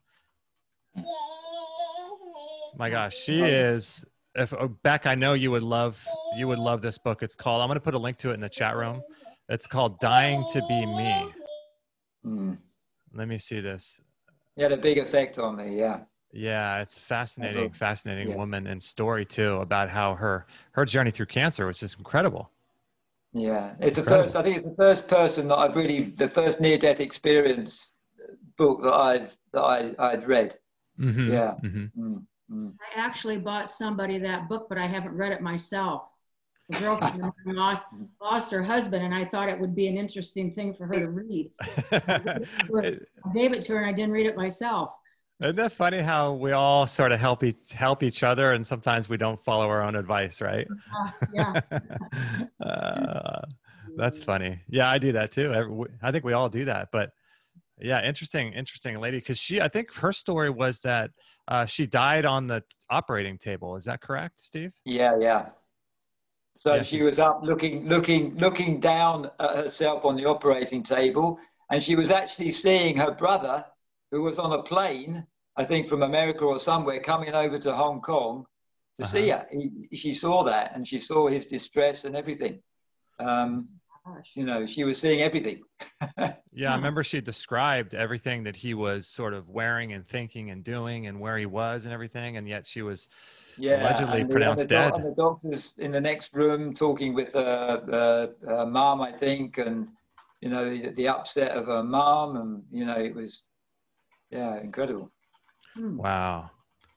My gosh, she is. If Beck, I know you would love this book. It's called. I'm going to put a link to it in the chat room. It's called "Dying to Be Me." Mm. Let me see this. It had a big effect on me. Yeah. Yeah, it's fascinating, fascinating Yeah. woman and story too about how her journey through cancer was just incredible. Yeah, it's Incredible. the first. I think it's the first person that I've really, the first near-death experience book that I'd read. Mm-hmm, Yeah. mm-hmm. I actually bought somebody that book, but I haven't read it myself. The girlfriend of mine lost her husband, and I thought it would be an interesting thing for her to read. I gave it to her, and I didn't read it myself. Isn't that funny how we all sort of help each other, and sometimes we don't follow our own advice, right? Yeah. That's funny. Yeah, I do that too. I think we all do that. But yeah, interesting lady. Because I think her story was that she died on the operating table. Is that correct, Steve? Yeah, yeah. So Yeah, she was up looking down at herself on the operating table, and she was actually seeing her brother, who was on a plane, I think from America or somewhere, coming over to Hong Kong to see her. She saw that, and she saw his distress and everything. You know, she was seeing everything. Yeah, I remember she described everything that he was sort of wearing and thinking and doing and where he was and everything, and yet she was allegedly pronounced dead. And the doctors in the next room talking with her mom, I think, and, you know, the upset of her mom, and, you know, it was, yeah, incredible. Wow.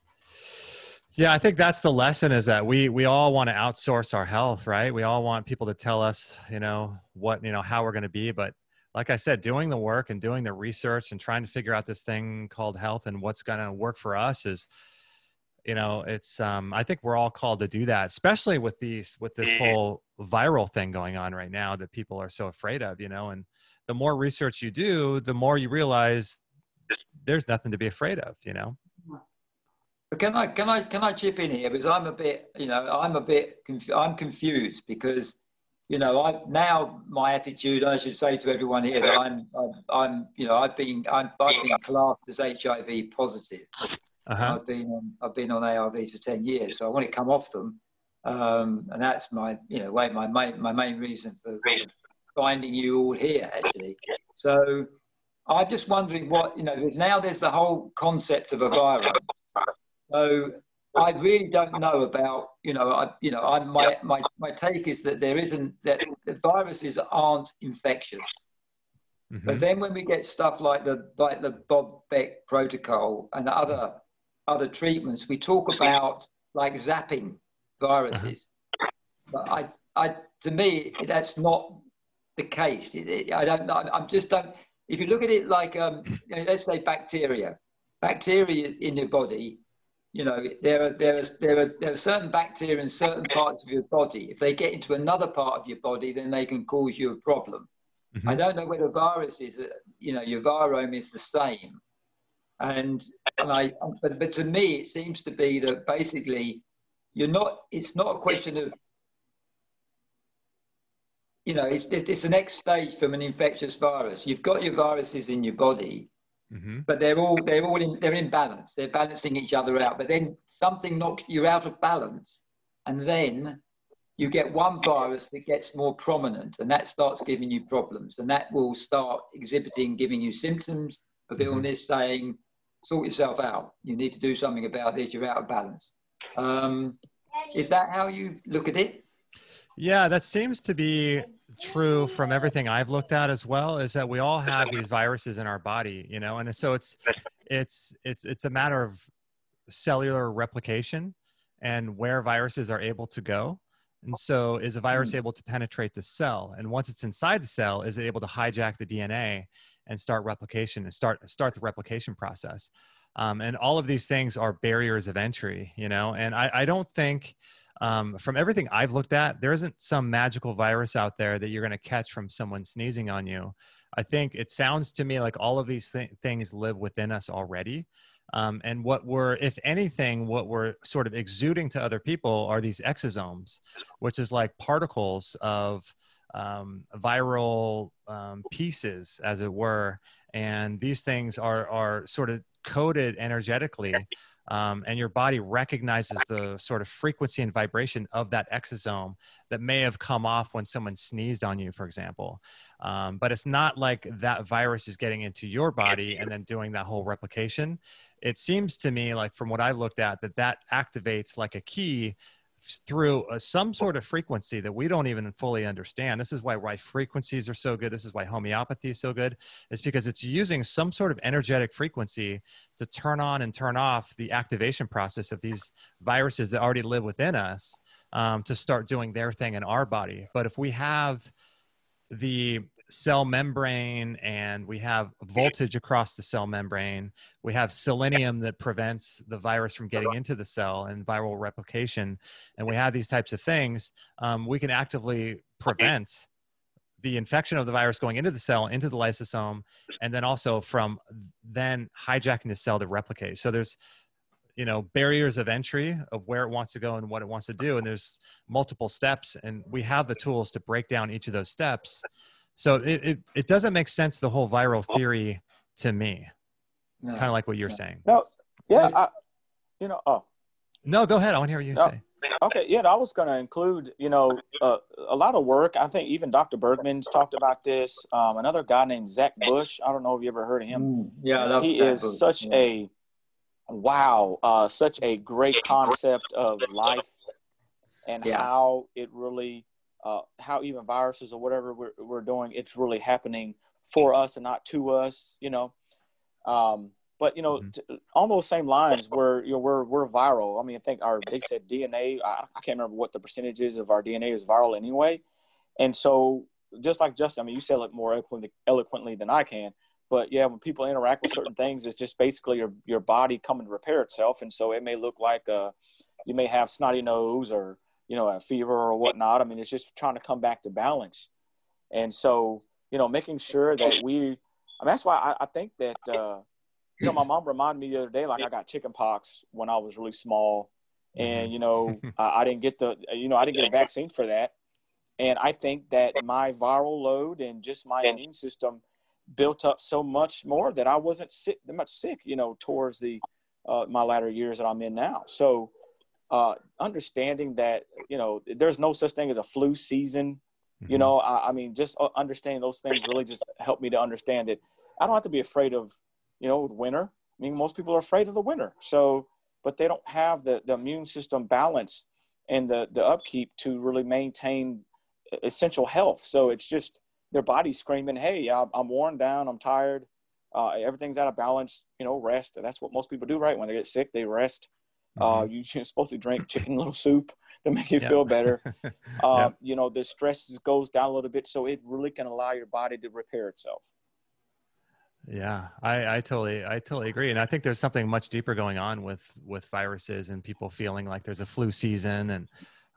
Yeah, I think that's the lesson, is that we all want to outsource our health, right? We all want people to tell us, you know, how we're going to be. But like I said, doing the work and doing the research and trying to figure out this thing called health and what's going to work for us is, you know, it's, I think we're all called to do that, especially with this whole viral thing going on right now that people are so afraid of, you know, and the more research you do, the more you realize there's nothing to be afraid of, you know? But can I chip in here, because I'm a bit, you know, I'm confused, because, you know, now my attitude, I should say to everyone here, that I'm you know, I've been classed as HIV positive. I've been on ARVs for 10 years, so I want to come off them, and that's my, you know, my main reason for finding you all here, actually. So I'm just wondering what, you know, there's the whole concept of a virus. So I really don't know about, you know, my take is that that the viruses aren't infectious. Mm-hmm. But then when we get stuff like the Bob Beck protocol and other treatments, we talk about like zapping viruses. But to me, that's not the case. I don't know. If you look at it like, you know, let's say bacteria in your body, you know, there are certain bacteria in certain parts of your body. If they get into another part of your body, then they can cause you a problem. Mm-hmm. I don't know whether viruses, you know, your virome is the same. But to me, it seems to be that basically it's not a question of, you know, it's the next stage from an infectious virus. You've got your viruses in your body, mm-hmm. but they're in balance. They're balancing each other out. But then something knocks you out of balance, and then you get one virus that gets more prominent, and that starts giving you problems, and that will start giving you symptoms of mm-hmm. illness, saying, sort yourself out. You need to do something about this. You're out of balance. Is that how you look at it? Yeah, that seems to be true from everything I've looked at as well, is that we all have these viruses in our body, you know, and so it's a matter of cellular replication and where viruses are able to go. And so is a virus able to penetrate the cell? And once it's inside the cell, is it able to hijack the DNA and start replication and start the replication process? And all of these things are barriers of entry, you know, and I don't think, from everything I've looked at, there isn't some magical virus out there that you're going to catch from someone sneezing on you. I think it sounds to me like all of these things live within us already. And what we're, if anything, what we're sort of exuding to other people are these exosomes, which is like particles of viral pieces, as it were. And these things are sort of coded energetically. And your body recognizes the sort of frequency and vibration of that exosome that may have come off when someone sneezed on you, for example. But it's not like that virus is getting into your body and then doing that whole replication. It seems to me like, from what I've looked at, that activates like a key through some sort of frequency that we don't even fully understand. This is why frequencies are so good. This is why homeopathy is so good. It's because it's using some sort of energetic frequency to turn on and turn off the activation process of these viruses that already live within us, to start doing their thing in our body. But if we have the cell membrane and we have voltage across the cell membrane, we have selenium that prevents the virus from getting into the cell and viral replication, and we have these types of things, we can actively prevent the infection of the virus going into the cell, into the lysosome, and then also from then hijacking the cell to replicate. So there's, you know, barriers of entry of where it wants to go and what it wants to do. And there's multiple steps, and we have the tools to break down each of those steps. So it doesn't make sense, the whole viral theory, to me. No. Kind of like what you're saying. No, yeah, No, go ahead. I want to hear what you say. Okay, yeah, I was going to include, a lot of work. I think even Dr. Bergman's talked about this. Another guy named Zach Bush. I don't know if you ever heard of him. Yeah, I love He is Bush. Such a such a great concept of life and how it really. How even viruses or whatever we're doing, it's really happening for us and not to us, But on those same lines, we're viral. I mean, they said DNA. I can't remember what the percentage is of our DNA is viral anyway. And so, just like Justin, I mean, you said it more eloquently than I can. But yeah, when people interact with certain things, it's just basically your body coming to repair itself. And so it may look like you may have snotty nose or a fever or whatnot. I mean, it's just trying to come back to balance. And so, making sure that that's why I think that, my mom reminded me the other day, like I got chicken pox when I was really small, and, I didn't get I didn't get a vaccine for that. And I think that my viral load and just my immune system built up so much more that I wasn't sick, towards my latter years that I'm in now. So, understanding that, there's no such thing as a flu season, I mean, just understanding those things really just helped me to understand that I don't have to be afraid of, winter. I mean, most people are afraid of the winter. So, but they don't have the immune system balance and the upkeep to really maintain essential health. So it's just their body screaming, hey, I'm worn down. I'm tired. Everything's out of balance, rest. That's what most people do, right? When they get sick, they rest. You're supposed to drink chicken noodle soup to make you feel better. The stress goes down a little bit, so it really can allow your body to repair itself. Yeah, I totally agree. And I think there's something much deeper going on with viruses and people feeling like there's a flu season. And,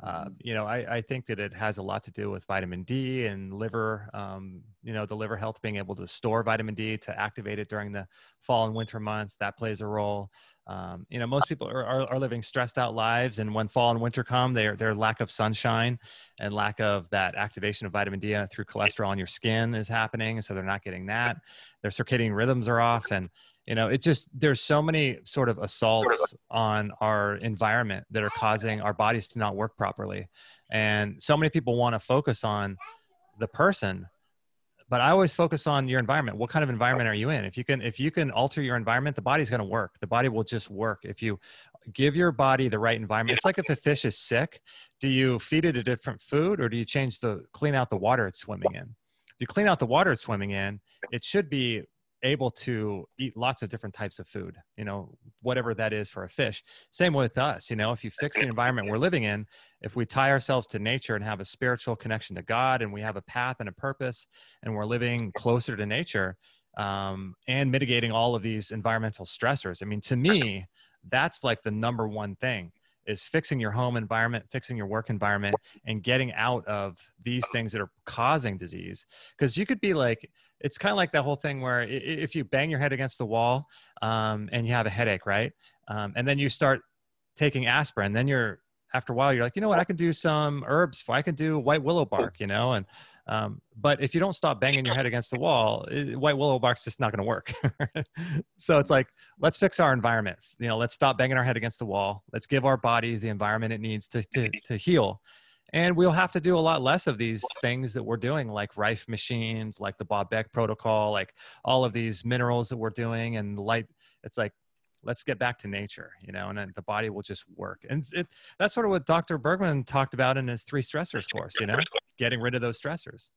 I think that it has a lot to do with vitamin D and liver, the liver health, being able to store vitamin D to activate it during the fall and winter months. That plays a role. Most people are living stressed out lives. And when fall and winter come, their lack of sunshine and lack of that activation of vitamin D through cholesterol in your skin is happening. So they're not getting that. Their circadian rhythms are off. And, there's so many sort of assaults on our environment that are causing our bodies to not work properly. And so many people want to focus on the person, but I always focus on your environment. What kind of environment are you in? If you can alter your environment, the body's going to work. The body will just work. If you give your body the right environment, it's like if a fish is sick, do you feed it a different food, or do you clean out the water it's swimming in? If you clean out the water it's swimming in, it should be able to eat lots of different types of food, whatever that is for a fish. Same with us, if you fix the environment we're living in, if we tie ourselves to nature and have a spiritual connection to God, and we have a path and a purpose, and we're living closer to nature, and mitigating all of these environmental stressors. I mean, to me, that's like the number one thing is fixing your home environment, fixing your work environment, and getting out of these things that are causing disease. Because you could be like, it's kind of like that whole thing where if you bang your head against the wall and you have a headache, right? And then you start taking aspirin, then after a while, you're like, you know what, I can do some herbs. I can do white willow bark, you know? And, but if you don't stop banging your head against the wall, white willow bark's just not going to work. So it's like, let's fix our environment. You know, let's stop banging our head against the wall. Let's give our bodies the environment it needs to heal. And we'll have to do a lot less of these things that we're doing, like Rife machines, like the Bob Beck protocol, like all of these minerals that we're doing and light. It's like, let's get back to nature, you know, and then the body will just work. And that's sort of what Dr. Bergman talked about in his 3 stressors course, you know, getting rid of those stressors.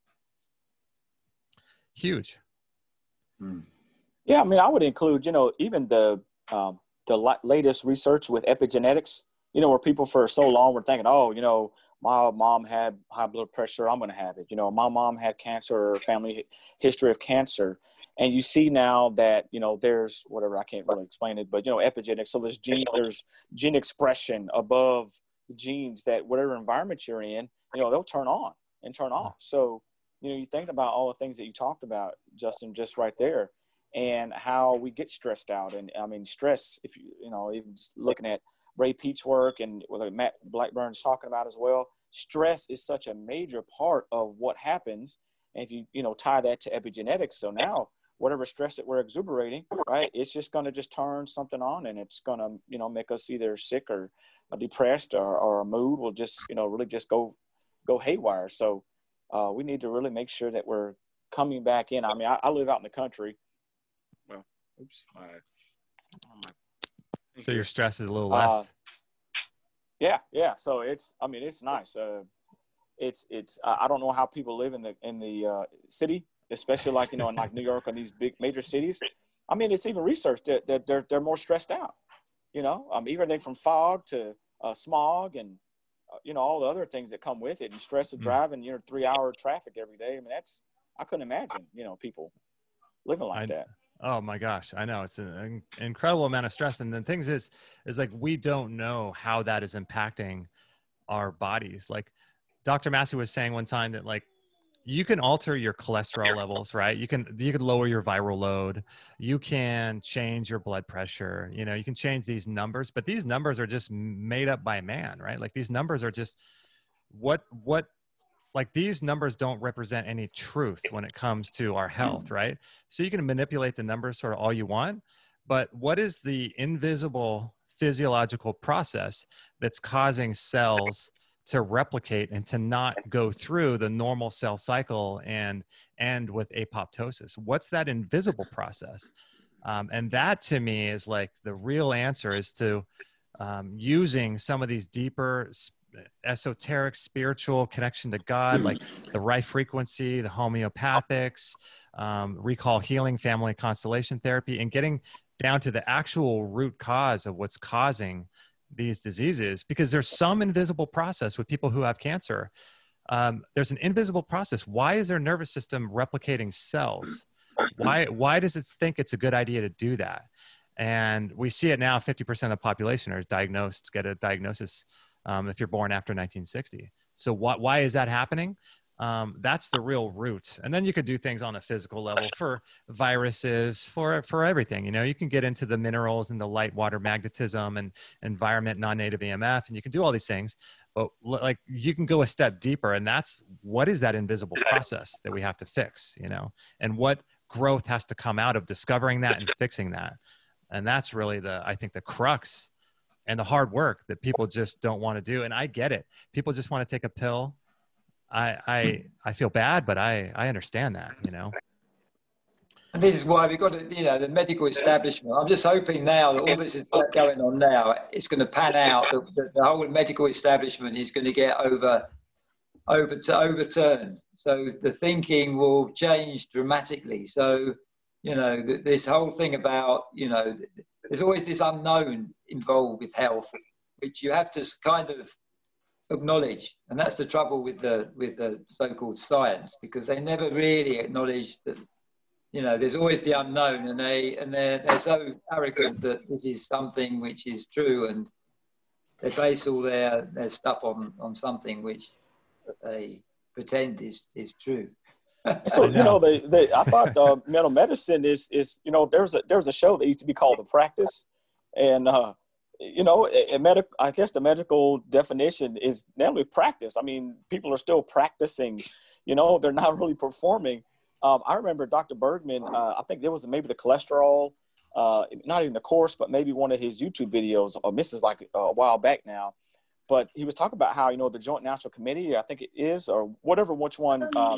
Huge. Yeah. I mean, I would include, you know, even the latest research with epigenetics, you know, where people for so long were thinking, oh, you know, my mom had high blood pressure, I'm going to have it. You know, my mom had cancer or family history of cancer. And you see now that, you know, there's whatever, I can't really explain it, but, you know, epigenetics. So there's gene expression above the genes that whatever environment you're in, you know, they'll turn on and turn off. So, you know, you think about all the things that you talked about, Justin, just right there, and how we get stressed out. And I mean, stress, if you know, even looking at Ray Peat's work and what Matt Blackburn's talking about as well, stress is such a major part of what happens. And if you know, tie that to epigenetics. So now, whatever stress that we're exuberating, right, it's just going to just turn something on, and it's going to, you know, make us either sick or depressed, or a mood will just, you know, really just go haywire. So we need to really make sure that we're coming back in. I mean, I live out in the country. Well, oops. So your stress is a little less. Yeah. So it's nice. It's I don't know how people live in the city, especially like, you know, in like New York or these big major cities. I mean, it's even researched that they're more stressed out, you know, everything from fog to smog and, you know, all the other things that come with it, and stress of driving, you know, 3-hour traffic every day. I mean, I couldn't imagine, you know, people living like that. Oh my gosh. I know it's an incredible amount of stress. And the things is like, we don't know how that is impacting our bodies. Like Dr. Massey was saying one time that, like, you can alter your cholesterol levels, right? You can lower your viral load. You can change your blood pressure. You know, you can change these numbers, but these numbers are just made up by man, right? Like these numbers are just like these numbers don't represent any truth when it comes to our health, right? So you can manipulate the numbers sort of all you want, but what is the invisible physiological process that's causing cells to replicate and to not go through the normal cell cycle and end with apoptosis? What's that invisible process? And that to me is like the real answer is to using some of these deeper esoteric spiritual connection to God, like the Rife frequency, the homeopathics, recall healing, family constellation therapy, and getting down to the actual root cause of what's causing these diseases, because there's some invisible process with people who have cancer. There's an invisible process. Why is their nervous system replicating cells? Why does it think it's a good idea to do that? And we see it now. 50% of the population are diagnosed, get a diagnosis if you're born after 1960. So why is that happening? That's the real root. And then you could do things on a physical level for viruses, for everything. You know, you can get into the minerals and the light water magnetism and environment, non-native EMF, and you can do all these things. But like you can go a step deeper, and that's what is that invisible process that we have to fix, you know, and what growth has to come out of discovering that and fixing that. And that's really I think the crux and the hard work that people just don't want to do. And I get it. People just want to take a pill. I feel bad, but I understand that, you know. And this is why we've got to, you know, the medical establishment. I'm just hoping now that all this is going on now, it's going to pan out. The whole medical establishment is going to get overturned. So the thinking will change dramatically. So, you know, this whole thing about, you know, there's always this unknown involved with health, which you have to kind of acknowledge, and that's the trouble with the so-called science, because they never really acknowledge that, you know, there's always the unknown, and they're so arrogant that this is something which is true, and they base all their stuff on something which they pretend is true. So you know, I thought mental medicine is you know, there's a show that used to be called The Practice, and you know, I guess the medical definition is not only practice. I mean, people are still practicing. You know, they're not really performing. I remember Dr. Bergman. I think there was maybe the cholesterol, not even the course, but maybe one of his YouTube videos. Or this is like a while back now. But he was talking about how, you know, the Joint National Committee, I think it is, or whatever, which one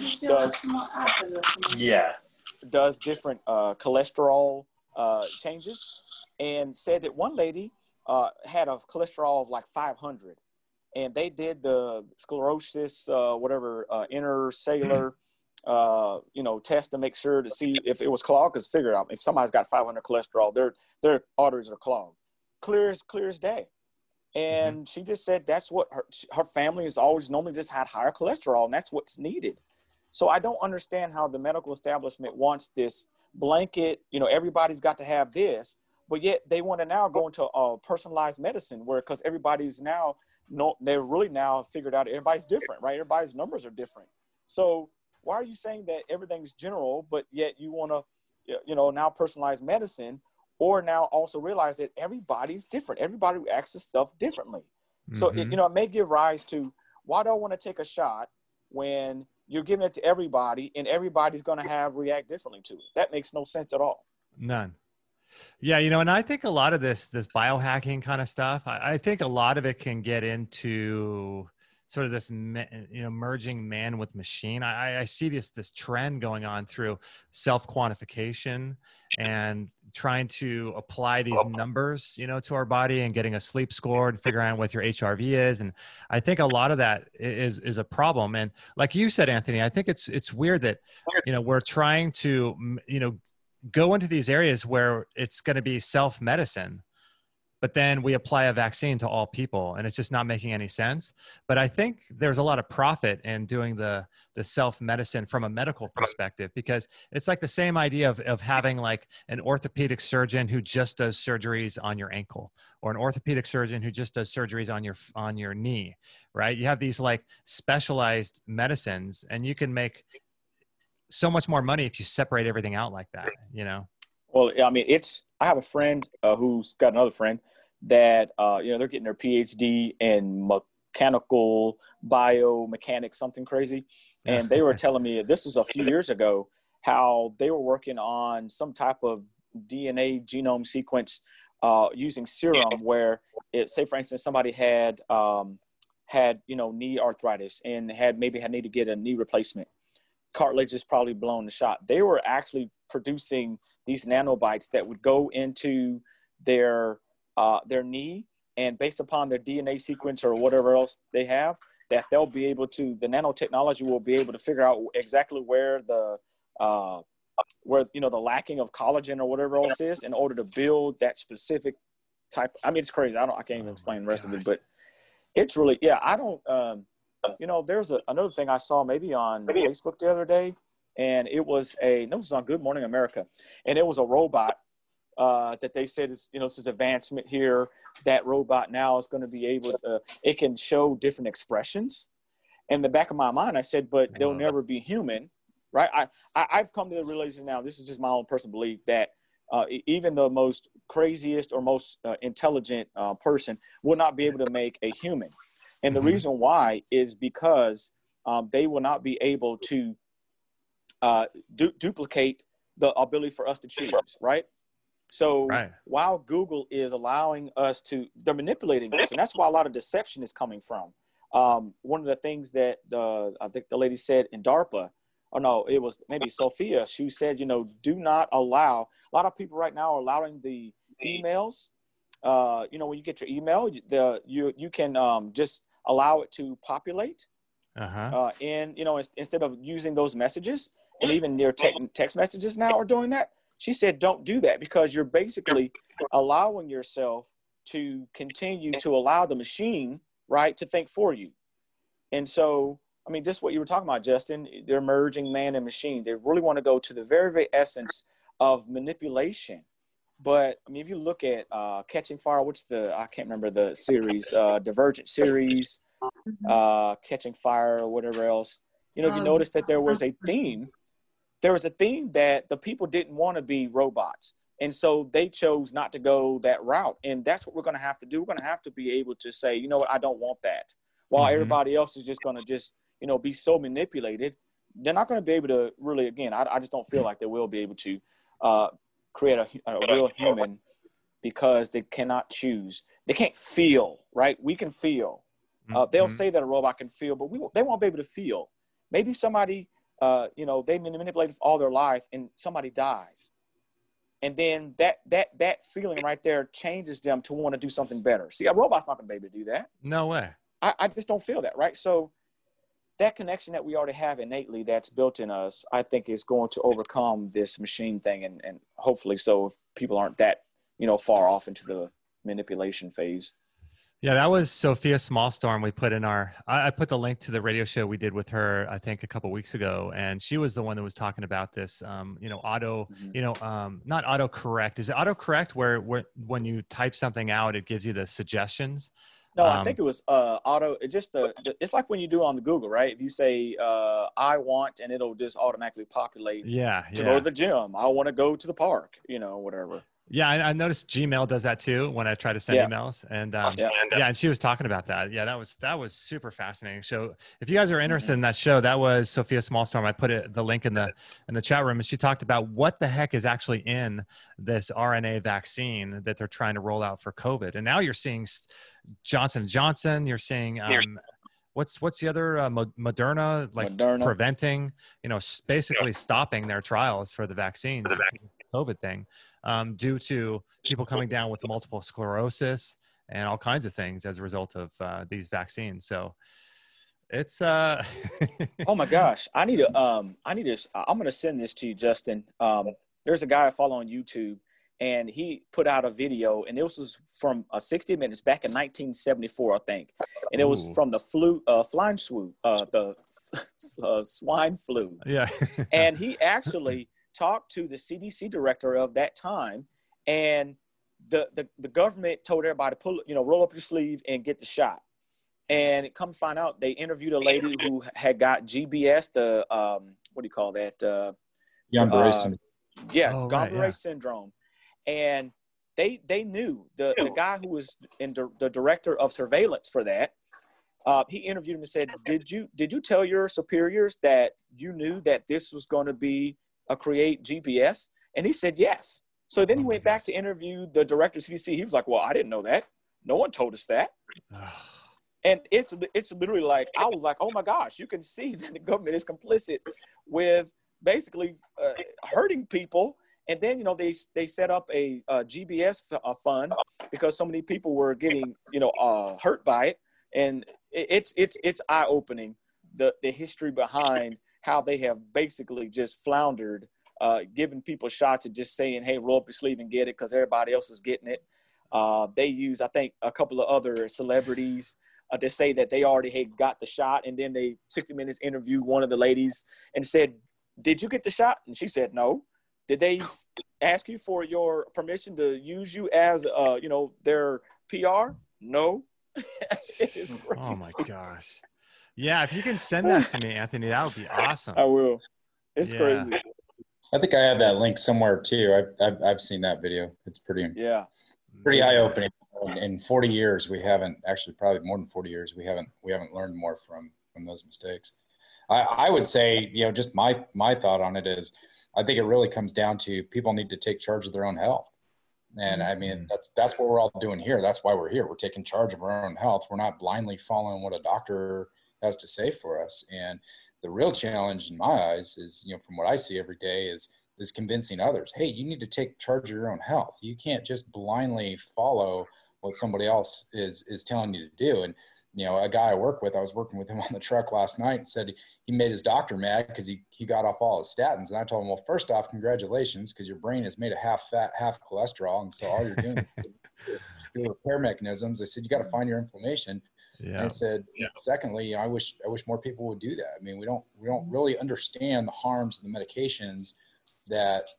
does different cholesterol changes, and said that one lady had a cholesterol of like 500, and they did the sclerosis, intercellular, you know, test to make sure to see if it was clogged. Because figure out if somebody's got 500 cholesterol, their arteries are clogged, clear as day. And she just said that's what her family has always normally just had higher cholesterol, and that's what's needed. So I don't understand how the medical establishment wants this blanket, you know, everybody's got to have this, but yet they want to now go into personalized medicine because everybody's now, they're really now figured out everybody's different, right? Everybody's numbers are different. So why are you saying that everything's general, but yet you want to, you know, now personalized medicine? Or now also realize that everybody's different. Everybody reacts to stuff differently. So, you know, it may give rise to, why do I want to take a shot when you're giving it to everybody and everybody's going to react differently to it? That makes no sense at all. None. Yeah, you know, and I think a lot of this biohacking kind of stuff, I think a lot of it can get into sort of this, you know, merging man with machine. I see this trend going on through self-quantification and trying to apply these numbers, you know, to our body and getting a sleep score and figuring out what your HRV is. And I think a lot of that is a problem. And like you said, Anthony, I think it's weird that, you know, we're trying to, you know, go into these areas where it's going to be self-medicine, but then we apply a vaccine to all people, and it's just not making any sense. But I think there's a lot of profit in doing the self-medicine from a medical perspective, because it's like the same idea of having like an orthopedic surgeon who just does surgeries on your ankle, or an orthopedic surgeon who just does surgeries on your knee, right? You have these like specialized medicines, and you can make so much more money if you separate everything out like that, you know? Well, I mean, I have a friend who's got another friend that, you know, they're getting their PhD in mechanical biomechanics, something crazy. And they were telling me, this was a few years ago, how they were working on some type of DNA genome sequence using serum where say, for instance, somebody had, you know, knee arthritis and maybe had need to get a knee replacement. Cartilage is probably blown the shot. They were actually producing these nanobites that would go into their knee, and based upon their DNA sequence or whatever else they have, that they'll be able to, the nanotechnology will be able to figure out exactly where you know, the lacking of collagen or whatever else is in order to build that specific type. I mean, it's crazy. I can't even explain the rest of it, but it's really, yeah, I don't, you know, there's another thing I saw maybe on Facebook the other day, and it was on Good Morning America, and it was a robot that they said is, you know, this is advancement here. That robot now is going to be able to, it can show different expressions. In the back of my mind, I said, but they'll never be human, right? I've come to the realization now, this is just my own personal belief, that even the most craziest or most intelligent person will not be able to make a human. And the reason why is because they will not be able to duplicate the ability for us to choose, right? So while Google is allowing us to, they're manipulating us, and that's why a lot of deception is coming from. One of the things that I think the lady said in DARPA, or no, it was maybe Sophia, she said, you know, do not allow, a lot of people right now are allowing the emails, you know, when you get your email, you can just allow it to populate, and, you know, instead of using those messages, and even your text messages now are doing that. She said, don't do that, because you're basically allowing yourself to continue to allow the machine, right, to think for you. And so, I mean, just what you were talking about, Justin, they're merging man and machine. They really want to go to the very, very essence of manipulation. But I mean, if you look at Catching Fire, I can't remember the series, Divergent series, Catching Fire, or whatever else. You know, if you notice that there was a theme that the people didn't want to be robots. And so they chose not to go that route. And that's what we're going to have to do. We're going to have to be able to say, you know what, I don't want that. While everybody else is just going to you know, be so manipulated, they're not going to be able to really, again, I just don't feel like they will be able to create a real human, because they cannot choose. They can't feel, right? We can feel. They'll say that a robot can feel, but they won't be able to feel. Maybe somebody, you know, they've been manipulated all their life and somebody dies. And then that feeling right there changes them to want to do something better. See, a robot's not going to be able to do that. No way. I just don't feel that, right? So that connection that we already have innately that's built in us, I think is going to overcome this machine thing. And hopefully so, if people aren't that, you know, far off into the manipulation phase. Yeah, that was Sophia Smallstorm. We put in I put the link to the radio show we did with her, I think a couple of weeks ago. And she was the one that was talking about this, you know, not autocorrect. Is it autocorrect where when you type something out, it gives you the suggestions? No, I think it was auto. It just it's like when you do on the Google, right? If you say I want, and it'll just automatically populate. To go to the gym. I want to go to the park. You know, whatever. Yeah, I noticed Gmail does that too when I try to send emails, and and she was talking about that. Yeah, that was super fascinating. So if you guys are interested in that show, that was Sophia Smallstorm. I put the link in the chat room, and she talked about what the heck is actually in this RNA vaccine that they're trying to roll out for COVID. And now you're seeing Johnson & Johnson. You're seeing what's the other Moderna, preventing, you know, basically stopping their trials for the vaccines, for the COVID thing. Due to people coming down with multiple sclerosis and all kinds of things as a result of these vaccines. So it's oh my gosh, I'm going to send this to you, Justin. There's a guy I follow on YouTube, and he put out a video, and this was from 60 Minutes back in 1974, I think. And it was from the swine flu. Yeah. And he actually talked to the CDC director of that time, and the government told everybody to roll up your sleeve and get the shot. And come find out, they interviewed a lady who had got GBS, the what do you call that? Guillain-Barré syndrome. Yeah, Guillain-Barré syndrome. And they knew the guy who was the director of surveillance for that. He interviewed him and said, "Did you tell your superiors that you knew that this was going to be create GPS?" And he said yes. So then he went back to interview the director of CDC. He was like, "Well, I didn't know that. No one told us that." And it's literally like, I was like, oh my gosh, you can see that the government is complicit with basically hurting people. And then, they set up a GBS fund because so many people were getting, hurt by it. And it's eye-opening, the history behind how they have basically just floundered, giving people shots and just saying, hey, roll up your sleeve and get it because everybody else is getting it. They use, I think, a couple of other celebrities to say that they already had got the shot. And then 60 Minutes interviewed one of the ladies and said, "Did you get the shot?" And she said, "No." "Did they ask you for your permission to use you as, their PR?" "No." It's crazy. Oh my gosh. Yeah. If you can send that to me, Anthony, that would be awesome. I will. It's crazy. I think I have that link somewhere too. I've seen that video. It's pretty eye-opening. In 40 years, we haven't actually, probably more than 40 years, we haven't learned more from those mistakes. I would say, just my thought on it is, I think it really comes down to people need to take charge of their own health. And I mean, that's what we're all doing here. That's why we're here. We're taking charge of our own health. We're not blindly following what a doctor has to say for us. And the real challenge in my eyes is, from what I see every day is convincing others, hey, you need to take charge of your own health. You can't just blindly follow what somebody else is telling you to do. And, a guy I work with, I was working with him on the truck last night, and said he made his doctor mad because he got off all his statins. And I told him, well, first off, congratulations, because your brain is made of half fat, half cholesterol. And so all you're doing is repair mechanisms. I said, you got to find your inflammation. Yeah. And I said, secondly, I wish more people would do that. I mean, we don't really understand the harms of the medications that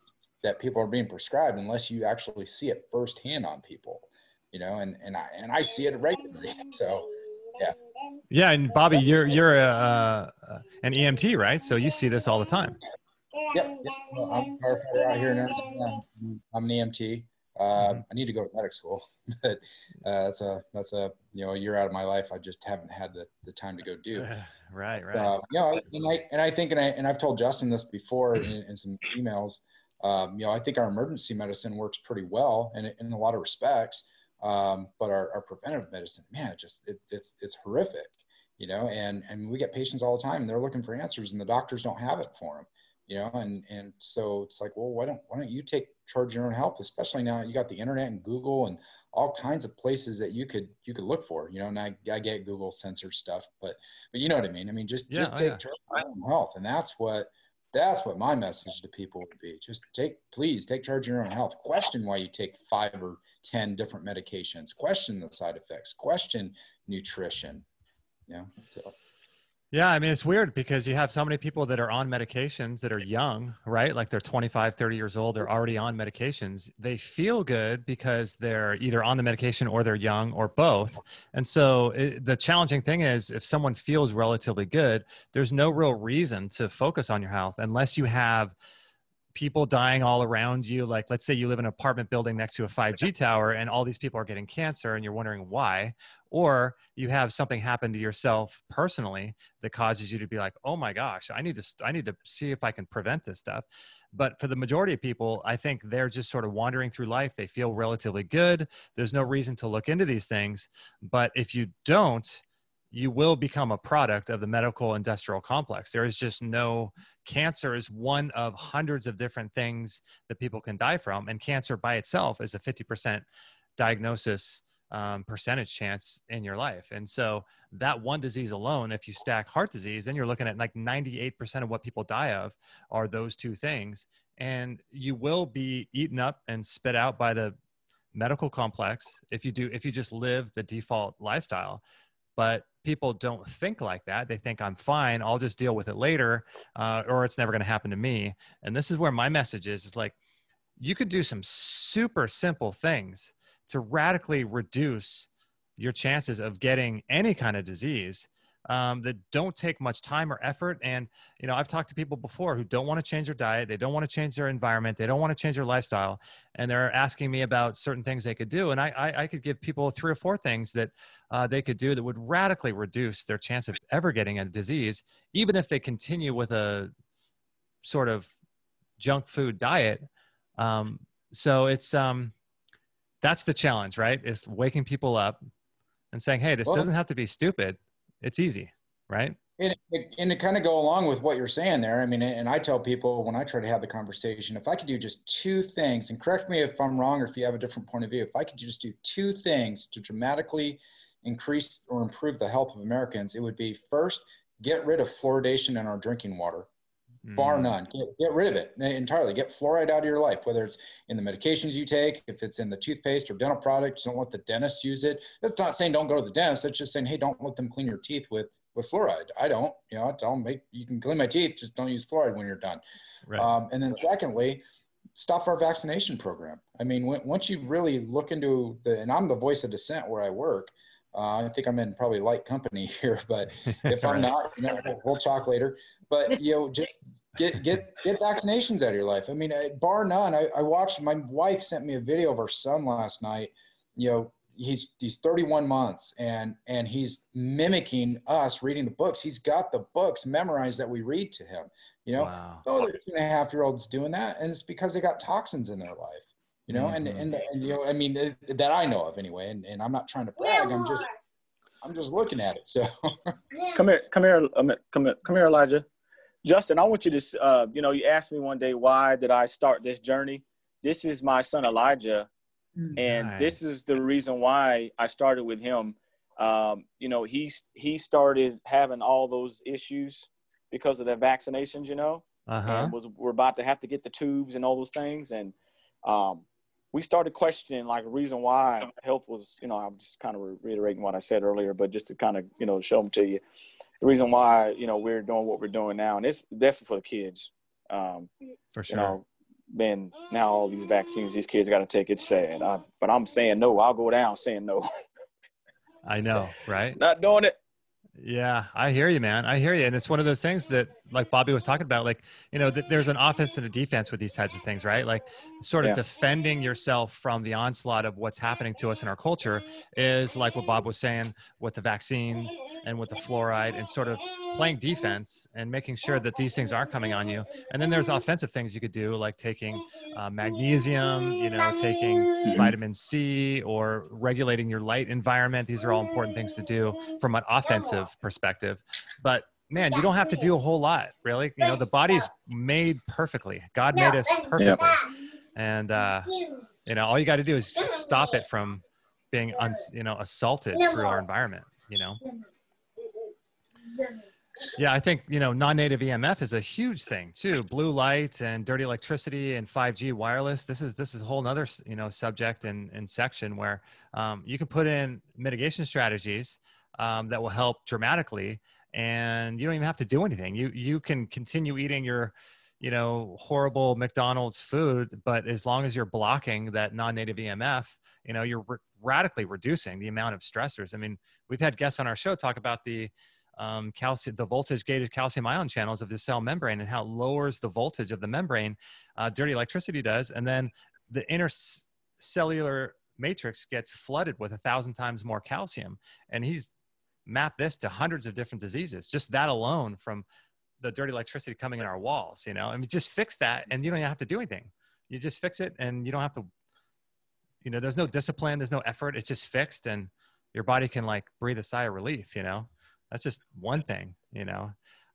that people are being prescribed unless you actually see it firsthand on people, you know, and I see it regularly. So, yeah. Yeah. And Bobby, you're an EMT, right? So you see this all the time. Yep. Well, I'm a firefighter out here in Arizona. I'm an EMT. I need to go to medic school, but that's a you know, a year out of my life I just haven't had the time to go do. Right. You know, and I think, and I've told Justin this before in some emails. You know, I think our emergency medicine works pretty well in a lot of respects, but our preventive medicine, man, it's horrific. You know, and we get patients all the time, and they're looking for answers, and the doctors don't have it for them. You know, and so it's like, well, why don't you take charge of your own health, especially now you got the internet and Google and all kinds of places that you could look for, you know. And I get Google censor stuff, but you know what I mean? I mean, just take charge of your own health. And that's what my message to people would be. Just please take charge of your own health. Question why you take 5 or 10 different medications, question the side effects, question nutrition, you know, so. Yeah, I mean, it's weird because you have so many people that are on medications that are young, right? Like they're 25, 30 years old. They're already on medications. They feel good because they're either on the medication or they're young or both. And so the challenging thing is if someone feels relatively good, there's no real reason to focus on your health unless you have people dying all around you. Like, let's say you live in an apartment building next to a 5G tower and all these people are getting cancer and you're wondering why, or you have something happen to yourself personally that causes you to be like, oh my gosh, I need to see if I can prevent this stuff. But for the majority of people, I think they're just sort of wandering through life. They feel relatively good. There's no reason to look into these things. But if you don't, you will become a product of the medical industrial complex. There is just cancer is one of hundreds of different things that people can die from. And cancer by itself is a 50% diagnosis percentage chance in your life. And so that one disease alone, if you stack heart disease, then you're looking at like 98% of what people die of are those two things. And you will be eaten up and spit out by the medical complex if you just live the default lifestyle. But people don't think like that. They think I'm fine. I'll just deal with it later, or it's never going to happen to me. And this is where my message is like, you could do some super simple things to radically reduce your chances of getting any kind of disease that don't take much time or effort. And, you know, I've talked to people before who don't want to change their diet. They don't want to change their environment. They don't want to change their lifestyle. And they're asking me about certain things they could do. And I could give people 3 or 4 things that they could do that would radically reduce their chance of ever getting a disease, even if they continue with a sort of junk food diet. So it's, that's the challenge, right? Is waking people up and saying, hey, this doesn't have to be stupid. It's easy, right? And to kind of go along with what you're saying there, I mean, and I tell people when I try to have the conversation, if I could do just 2 things, and correct me if I'm wrong or if you have a different point of view, if I could just do 2 things to dramatically increase or improve the health of Americans, it would be, first, get rid of fluoridation in our drinking water. Bar none. Get rid of it entirely. Get fluoride out of your life, whether it's in the medications you take, if it's in the toothpaste or dental products. Don't let the dentist use it. That's not saying don't go to the dentist. It's just saying, hey, don't let them clean your teeth with fluoride. I don't. You know, I tell them, you can clean my teeth, just don't use fluoride when you're done. Right. And then secondly, stop our vaccination program. I mean, once you really look into and I'm the voice of dissent where I work. I think I'm in probably light company here, but if I'm not, you know, we'll talk later. But, you know, just get vaccinations out of your life. I mean, bar none. I watched, my wife sent me a video of her son last night. You know, he's 31 months and he's mimicking us reading the books. He's got the books memorized that we read to him, you know. Wow. Oh, there are 2.5-year-olds doing that. And it's because they got toxins in their life. You know, and you know, I mean, that I know of anyway, and I'm not trying to brag. I'm just looking at it. So come here, Elijah. Justin, I want you to, you know, you asked me one day, why did I start this journey? This is my son, Elijah. And this is the reason why I started with him. You know, he started having all those issues because of the vaccinations, you know, and we're about to have to get the tubes and all those things. And, we started questioning like a reason why health was, you know, I'm just kind of reiterating what I said earlier, but just to kind of, you know, show them to you the reason why, you know, we're doing what we're doing now. And it's definitely for the kids. For sure. You know, man, now all these vaccines these kids got to take, it's sad. But I'm saying no. I'll go down saying no. I know, right? Not doing it. Yeah, I hear you, man. I hear you. And it's one of those things that, like Bobby was talking about, like, you know, there's an offense and a defense with these types of things, right? Like sort of defending yourself from the onslaught of what's happening to us in our culture is like what Bob was saying with the vaccines and with the fluoride, and sort of playing defense and making sure that these things aren't coming on you. And then there's offensive things you could do, like taking magnesium, you know, taking vitamin C, or regulating your light environment. These are all important things to do from an offensive perspective. But man, you don't have to do a whole lot, really. You know, the body's made perfectly. God made us perfectly. And, you know, all you got to do is just stop it from being, assaulted through our environment, you know? Yeah, I think, you know, non-native EMF is a huge thing too. Blue light and dirty electricity and 5G wireless. This is a whole nother, you know, subject and section where you can put in mitigation strategies that will help dramatically, and you don't even have to do anything. You can continue eating your, you know, horrible McDonald's food, but as long as you're blocking that non-native EMF, you know, you're radically reducing the amount of stressors. I mean, we've had guests on our show talk about the voltage gated calcium ion channels of the cell membrane and how it lowers the voltage of the membrane. Dirty electricity does. And then the intercellular matrix gets flooded with 1,000 times more calcium. And he's mapped this to hundreds of different diseases, just that alone from the dirty electricity coming in our walls, you know. I mean, just fix that and you don't even have to do anything. You just fix it and you don't have to, you know, there's no discipline, there's no effort. It's just fixed and your body can like breathe a sigh of relief, you know. That's just one thing, you know?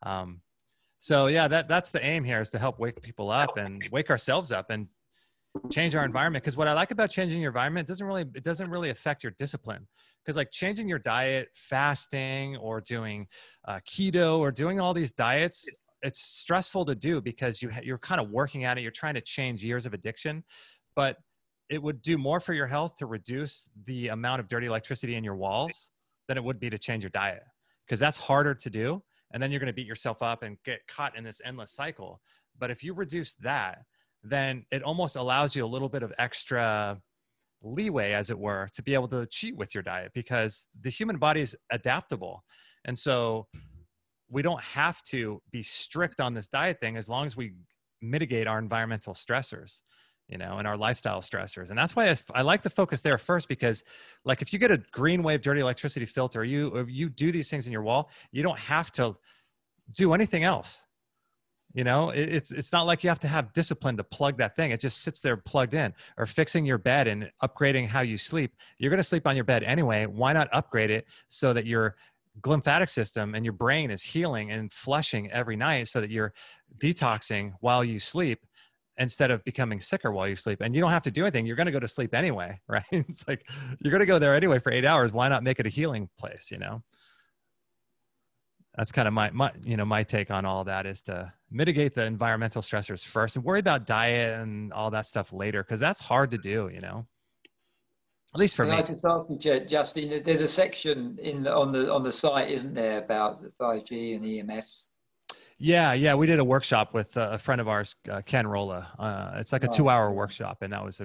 So yeah, that's the aim here, is to help wake people up and wake ourselves up and change our environment. Because what I like about changing your environment, it doesn't really affect your discipline. Because like changing your diet, fasting, or doing keto, or doing all these diets, it's stressful to do because you're kind of working at it. You're trying to change years of addiction, but it would do more for your health to reduce the amount of dirty electricity in your walls than it would be to change your diet. Because that's harder to do. And then you're going to beat yourself up and get caught in this endless cycle. But if you reduce that, then it almost allows you a little bit of extra leeway, as it were, to be able to cheat with your diet, because the human body is adaptable. And so we don't have to be strict on this diet thing as long as we mitigate our environmental stressors, you know, and our lifestyle stressors. And that's why I like to focus there first, because like if you get a green wave dirty electricity filter, you do these things in your wall, you don't have to do anything else. You know, it's not like you have to have discipline to plug that thing. It just sits there plugged in. Or fixing your bed and upgrading how you sleep. You're going to sleep on your bed anyway. Why not upgrade it so that your lymphatic system and your brain is healing and flushing every night, so that you're detoxing while you sleep, instead of becoming sicker while you sleep. And you don't have to do anything. You're going to go to sleep anyway, right? It's like, you're going to go there anyway for 8 hours. Why not make it a healing place, you know? That's kind of my take on all of that, is to mitigate the environmental stressors first and worry about diet and all that stuff later. Cause that's hard to do, you know, at least for me. I just ask you, Justin, there's a section on the site, isn't there, about the 5G and EMFs? Yeah. We did a workshop with a friend of ours, Ken Rolla. It's like a 2-hour workshop, and that was a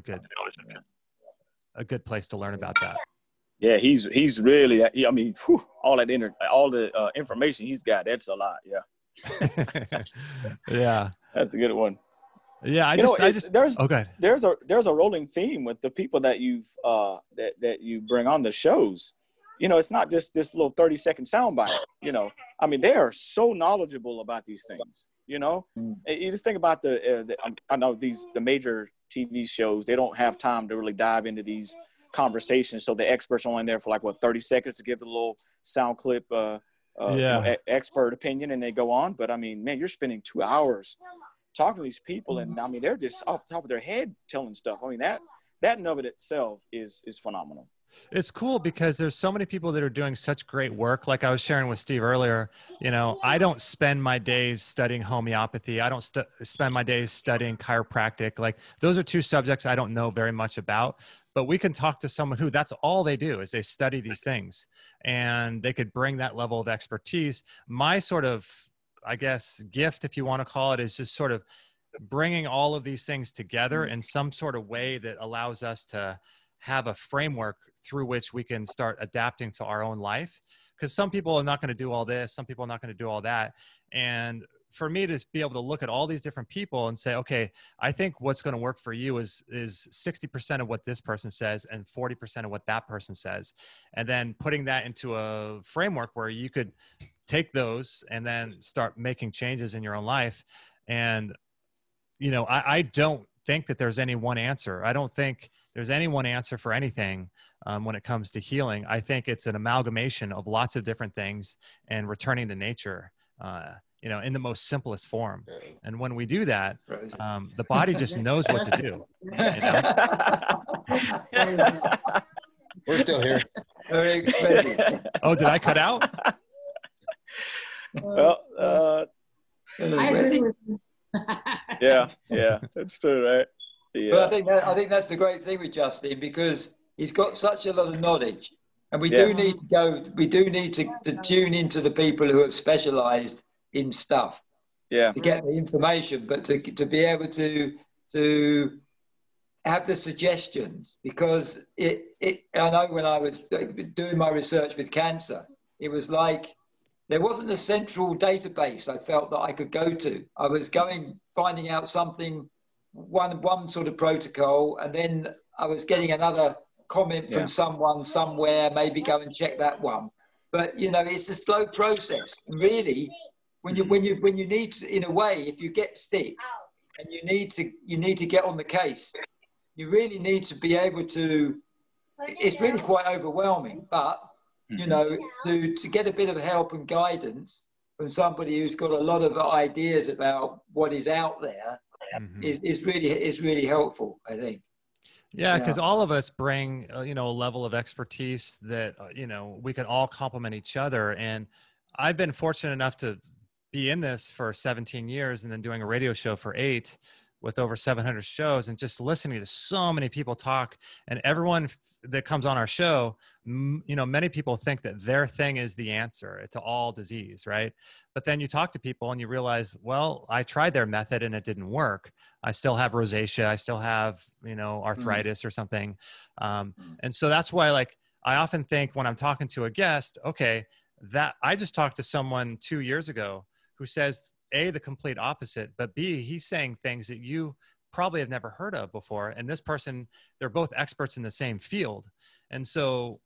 good place to learn about that. Yeah, he's really. I mean, all the information he's got. That's a lot. Yeah. Yeah, that's a good one. Yeah, there's a rolling theme with the people that that you bring on the shows. You know, it's not just this little 30-second soundbite. You know, I mean, they are so knowledgeable about these things. You know, you just think about I know the major TV shows, they don't have time to really dive into these conversations. So the experts are only there for 30 seconds to give the little sound clip, expert opinion, and they go on. But I mean, man, you're spending 2 hours talking to these people, and I mean, they're just off the top of their head telling stuff. I mean, that in of it itself is phenomenal. It's cool because there's so many people that are doing such great work. Like I was sharing with Steve earlier, you know, I don't spend my days studying homeopathy. I don't spend my days studying chiropractic. Like those are two subjects I don't know very much about, but we can talk to someone who that's all they do is they study these things, and they could bring that level of expertise. My sort of, I guess, gift, if you want to call it, is just sort of bringing all of these things together in some sort of way that allows us to have a framework through which we can start adapting to our own life. Because some people are not going to do all this, some people are not going to do all that. And for me to be able to look at all these different people and say, okay, I think what's going to work for you is 60% of what this person says and 40% of what that person says. And then putting that into a framework where you could take those and then start making changes in your own life. And, you know, I don't think that there's any one answer. I don't think there's any one answer for anything when it comes to healing. I think it's an amalgamation of lots of different things and returning to nature, you know, in the most simplest form. And when we do that, the body just knows what to do. You know? We're still here. Oh, did I cut out? Well, I agree with you. yeah, that's true, right? Yeah. But I think that's the great thing with Justin, because he's got such a lot of knowledge, and we Yes. do need to tune into the people who have specialised in stuff, Yeah. to get the information, but to be able to have the suggestions, because I know when I was doing my research with cancer, it was like there wasn't a central database I felt that I could go to. I was finding out something, one sort of protocol, and then I was getting another comment from someone somewhere, maybe go and check that one. But, you know, it's a slow process. And really, when you need to, in a way, if you get sick and you need to get on the case, you really need to be able to, it's really quite overwhelming, but, you know, to get a bit of help and guidance from somebody who's got a lot of ideas about what is out there is really helpful, I think. Yeah, because all of us bring, you know, a level of expertise that, you know, we can all complement each other. And I've been fortunate enough to be in this for 17 years and then doing a radio show for 8 with over 700 shows, and just listening to so many people talk. And everyone that comes on our show, you know, many people think that their thing is the answer to all disease, right? But then you talk to people and you realize, well, I tried their method and it didn't work. I still have rosacea. I still have, you know, arthritis or something. And so that's why, like, I often think when I'm talking to a guest, okay, that I just talked to someone 2 years ago who says, A, the complete opposite, but B, he's saying things that you probably have never heard of before. And this person, they're both experts in the same field. And so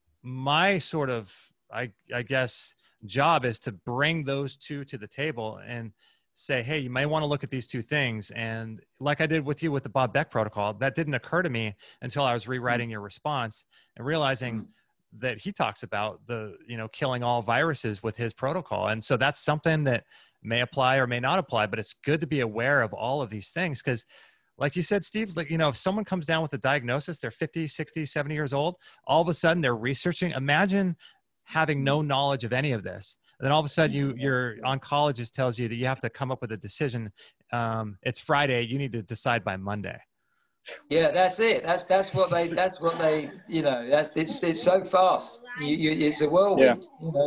my sort of, I guess, job is to bring those two to the table and say, hey, you might want to look at these two things. And like I did with you with the Bob Beck protocol, that didn't occur to me until I was rewriting your response and realizing that he talks about the, you know, killing all viruses with his protocol. And so that's something that may apply or may not apply, but it's good to be aware of all of these things. Because like you said, Steve, like, you know, if someone comes down with a diagnosis, they're 50, 60, 70 years old, all of a sudden they're researching. Imagine having no knowledge of any of this. And then all of a sudden your oncologist tells you that you have to come up with a decision. It's Friday. You need to decide by Monday. Yeah, that's it. That's what they, you know, it's so fast. It's a whirlwind. Yeah. You know,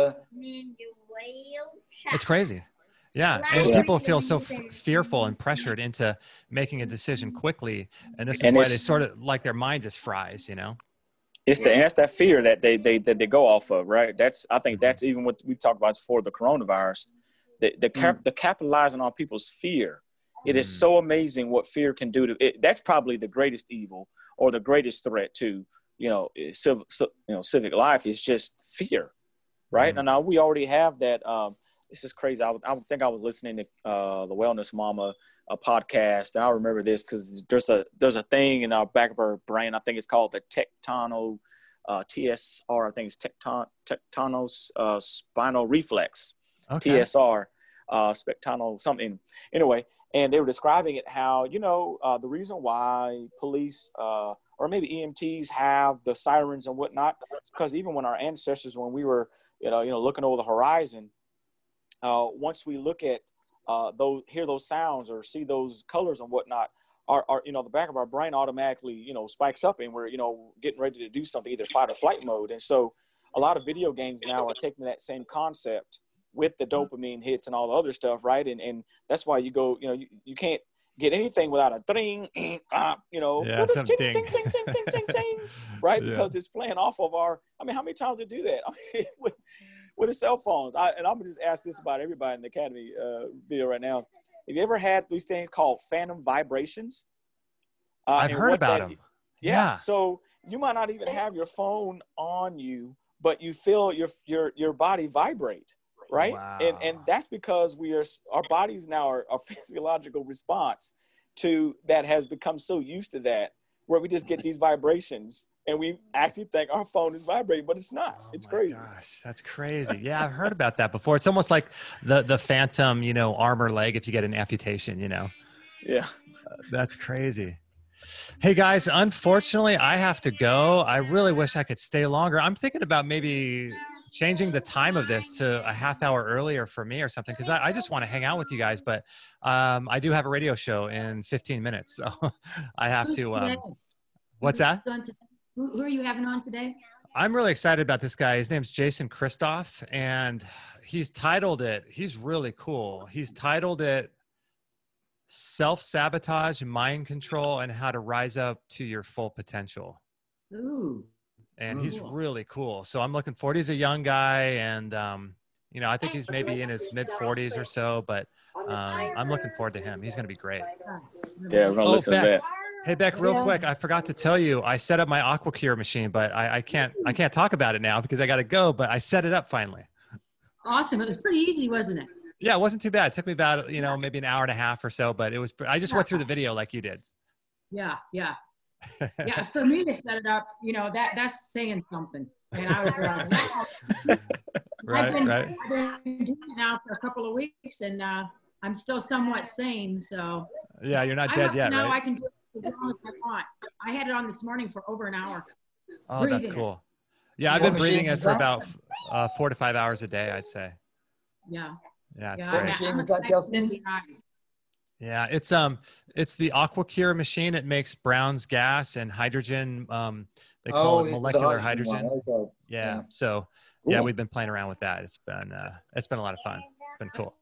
It's crazy. Yeah. And people feel so fearful and pressured into making a decision quickly. And this is why they sort of, like, their mind just fries, you know? It's that fear that they go off of, right? I think that's even what we talked about before the coronavirus, the capitalizing on people's fear. It is so amazing what fear can do to it. That's probably the greatest evil or the greatest threat to, you know, civic life is just fear, right? And now we already have that. This is crazy. I think I was listening to the Wellness Mama podcast, and I remember this because there's a thing in our back of our brain. I think it's called the TSR. I think it's tectonispinal reflex. Okay. TSR, spectano something. Anyway. And they were describing it how, you know, the reason why police or maybe EMTs have the sirens and whatnot, it's because even when our ancestors, when we were, you know, looking over the horizon, once we look at hear those sounds or see those colors and whatnot, our you know, the back of our brain automatically, you know, spikes up and we're, you know, getting ready to do something, either fight or flight mode. And so a lot of video games now are taking that same concept with the dopamine hits and all the other stuff, right? And that's why you go, you know, you can't get anything without a ding, you know, yeah, some ting, ding. ting, ting, ting, ting, ting, ting, right? Yeah. Because it's playing off of our, I mean, how many times do we do that? I mean, with the cell phones. And I'm gonna just ask this about everybody in the Academy video right now. Have you ever had these things called phantom vibrations? I've heard about them. Yeah. So you might not even have your phone on you, but you feel your body vibrate, right? Wow. And that's because our bodies now are a physiological response to that has become so used to that, where we just get these vibrations and we actually think our phone is vibrating, but it's not. It's crazy. Gosh, that's crazy. Yeah, I've heard about that before. It's almost like the phantom, you know, armor leg if you get an amputation, you know. Yeah. That's crazy. Hey guys, unfortunately I have to go. I really wish I could stay longer. I'm thinking about maybe changing the time of this to a half hour earlier for me or something, because I just want to hang out with you guys. But I do have a radio show in 15 minutes, so I have to. What's that? Who are you having on today? I'm really excited about this guy. His name's Jason Christoff, and he's titled it. He's really cool. He's titled it Self-Sabotage, Mind Control, and How to Rise Up to Your Full Potential. Ooh. And he's really cool. So I'm looking forward. He's a young guy, and you know, I think he's maybe in his mid 40s or so, but I'm looking forward to him. He's going to be great. Yeah, we're going to listen to that. Hey, Beck, real quick, I forgot to tell you, I set up my AquaCure machine, but I can't talk about it now because I got to go, but I set it up finally. Awesome. It was pretty easy, wasn't it? Yeah, it wasn't too bad. It took me about, you know, maybe an hour and a half or so, but I just went through the video like you did. Yeah. Yeah. Yeah. For me to set it up, you know, that's saying something. And I was like, right. I've been doing it now for a couple of weeks, and I'm still somewhat sane. So yeah, you're not dead yet, now right? I can do it as long as I want. I had it on this morning for over an hour. Oh, that's cool. Yeah, I've been breathing it for about 4 to 5 hours a day, I'd say. Yeah. Yeah, it's great. Yeah, it's the AquaCure machine. It makes Brown's gas and hydrogen. They call it molecular hydrogen. Okay. Yeah. So yeah, we've been playing around with that. It's been a lot of fun. It's been cool.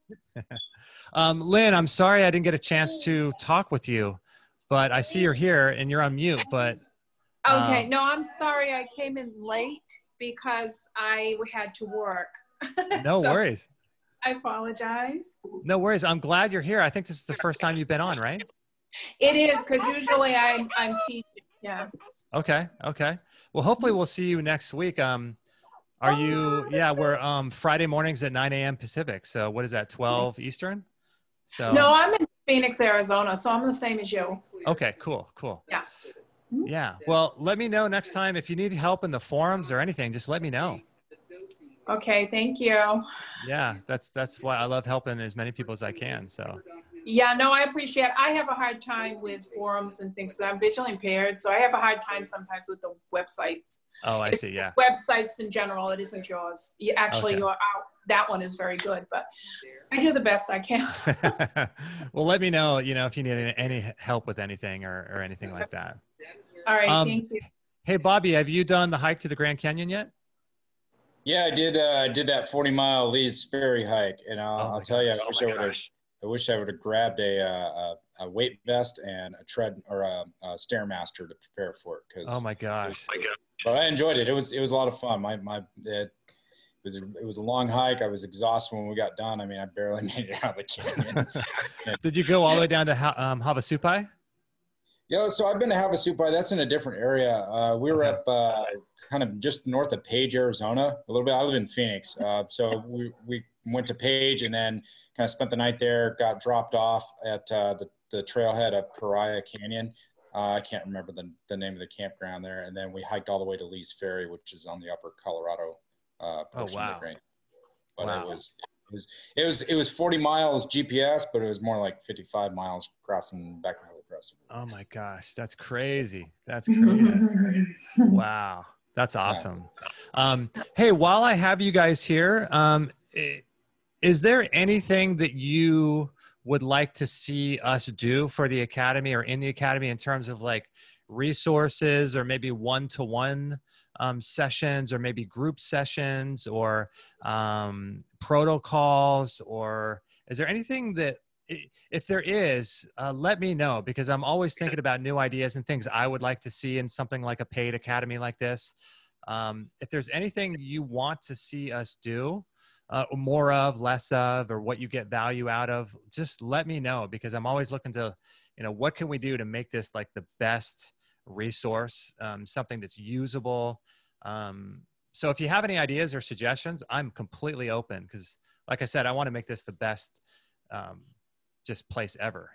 Lynn, I'm sorry I didn't get a chance to talk with you, but I see you're here and you're on mute. But okay, no, I'm sorry I came in late because I had to work. No worries. I apologize. No worries. I'm glad you're here. I think this is the first time you've been on, right? It is, because usually I'm teaching. Yeah. Okay. Well, hopefully we'll see you next week. Are you? Yeah, we're Friday mornings at 9 a.m. Pacific. So what is that? 12 Eastern? So no, I'm in Phoenix, Arizona, so I'm the same as you. Okay. Cool. Yeah. Yeah. Well, let me know next time if you need help in the forums or anything. Just let me know. Okay, thank you. Yeah, that's why I love helping as many people as I can. So yeah, no, I appreciate it. I have a hard time with forums and things. So I'm visually impaired, so I have a hard time sometimes with the websites. Oh, I see. Yeah. Websites in general, it isn't yours. That one is very good, but I do the best I can. Well, let me know, you know, if you need any help with anything or anything like that. All right, thank you. Hey, Bobby, have you done the hike to the Grand Canyon yet? Yeah, I did. Did that 40-mile Lee's Ferry hike, and I'll tell you, I wish I would have grabbed a weight vest and a tread or a Stairmaster to prepare for it. Cause oh my gosh! But I enjoyed it. It was a lot of fun. It was a long hike. I was exhausted when we got done. I mean, I barely made it out of the canyon. Did you go all the way down to Havasupai? Yeah, so I've been to Havasupai. That's in a different area. We were up kind of just north of Page, Arizona, a little bit. I live in Phoenix. So we went to Page and then kind of spent the night there, got dropped off at the trailhead of Pariah Canyon. I can't remember the name of the campground there. And then we hiked all the way to Lee's Ferry, which is on the upper Colorado portion of the Grand. But it was 40 miles GPS, but it was more like 55 miles crossing back. Oh my gosh, that's crazy. That's crazy. Wow. That's awesome. Hey, while I have you guys here, is there anything that you would like to see us do for the Academy or in the Academy in terms of like resources or maybe one-to-one sessions, or maybe group sessions, or protocols, or is there anything that, if there is, let me know, because I'm always thinking about new ideas and things I would like to see in something like a paid academy like this. If there's anything you want to see us do, more of, less of, or what you get value out of, just let me know, because I'm always looking to, what can we do to make this like the best resource, something that's usable. So if you have any ideas or suggestions, I'm completely open, because like I said, I want to make this the best just place ever,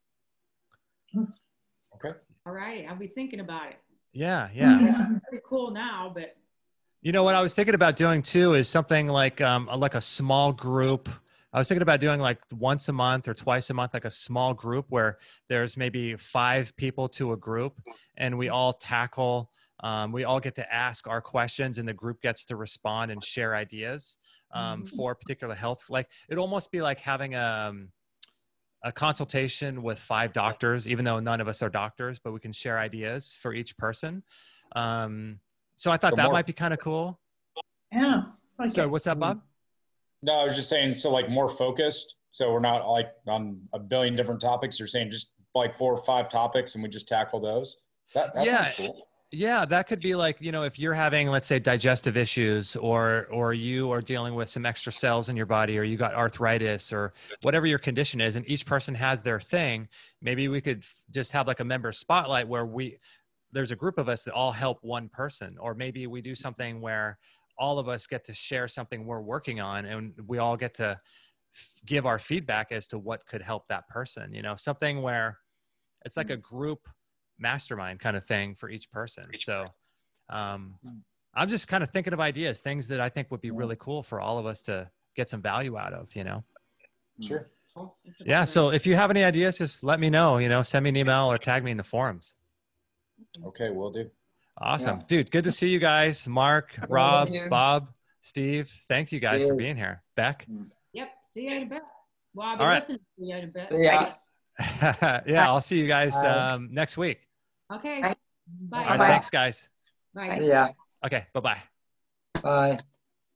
Okay. All right. I'll be thinking about it. Yeah. Pretty cool now, but. What I was thinking about doing too is something like a small group. I was thinking about doing like once a month or twice a month, like a small group where there's maybe 5 people to a group, and we all tackle, we all get to ask our questions, and the group gets to respond and share ideas for particular health. Like it'd almost be like having a consultation with 5 doctors, even though none of us are doctors, but we can share ideas for each person. So I thought that might be kind of cool. Yeah. Okay. So what's up, Bob? No, I was just saying, so like more focused. So we're not like on a billion different topics. You're saying just like 4 or 5 topics and we just tackle those. That sounds cool. Yeah, that could be like, if you're having, let's say, digestive issues, or you are dealing with some extra cells in your body, or you got arthritis, or whatever your condition is, and each person has their thing. Maybe we could just have like a member spotlight where there's a group of us that all help one person, or maybe we do something where all of us get to share something we're working on, and we all get to give our feedback as to what could help that person, something where it's like a group mastermind kind of thing for each person. So I'm just kind of thinking of ideas, things that I think would be really cool for all of us to get some value out of, Sure. Yeah. So if you have any ideas, just let me know, send me an email or tag me in the forums. Okay, will do. Awesome. Dude, good to see you guys. Mark, Rob, Bob, Steve, thank you guys for being here. Beck? Yep. See you in a bit. Well, I'll be listening to you in a bit. Yeah. Yeah, I'll see you guys next week. Okay. Bye. All right, thanks, guys. Bye. Yeah. Okay, bye-bye. Bye.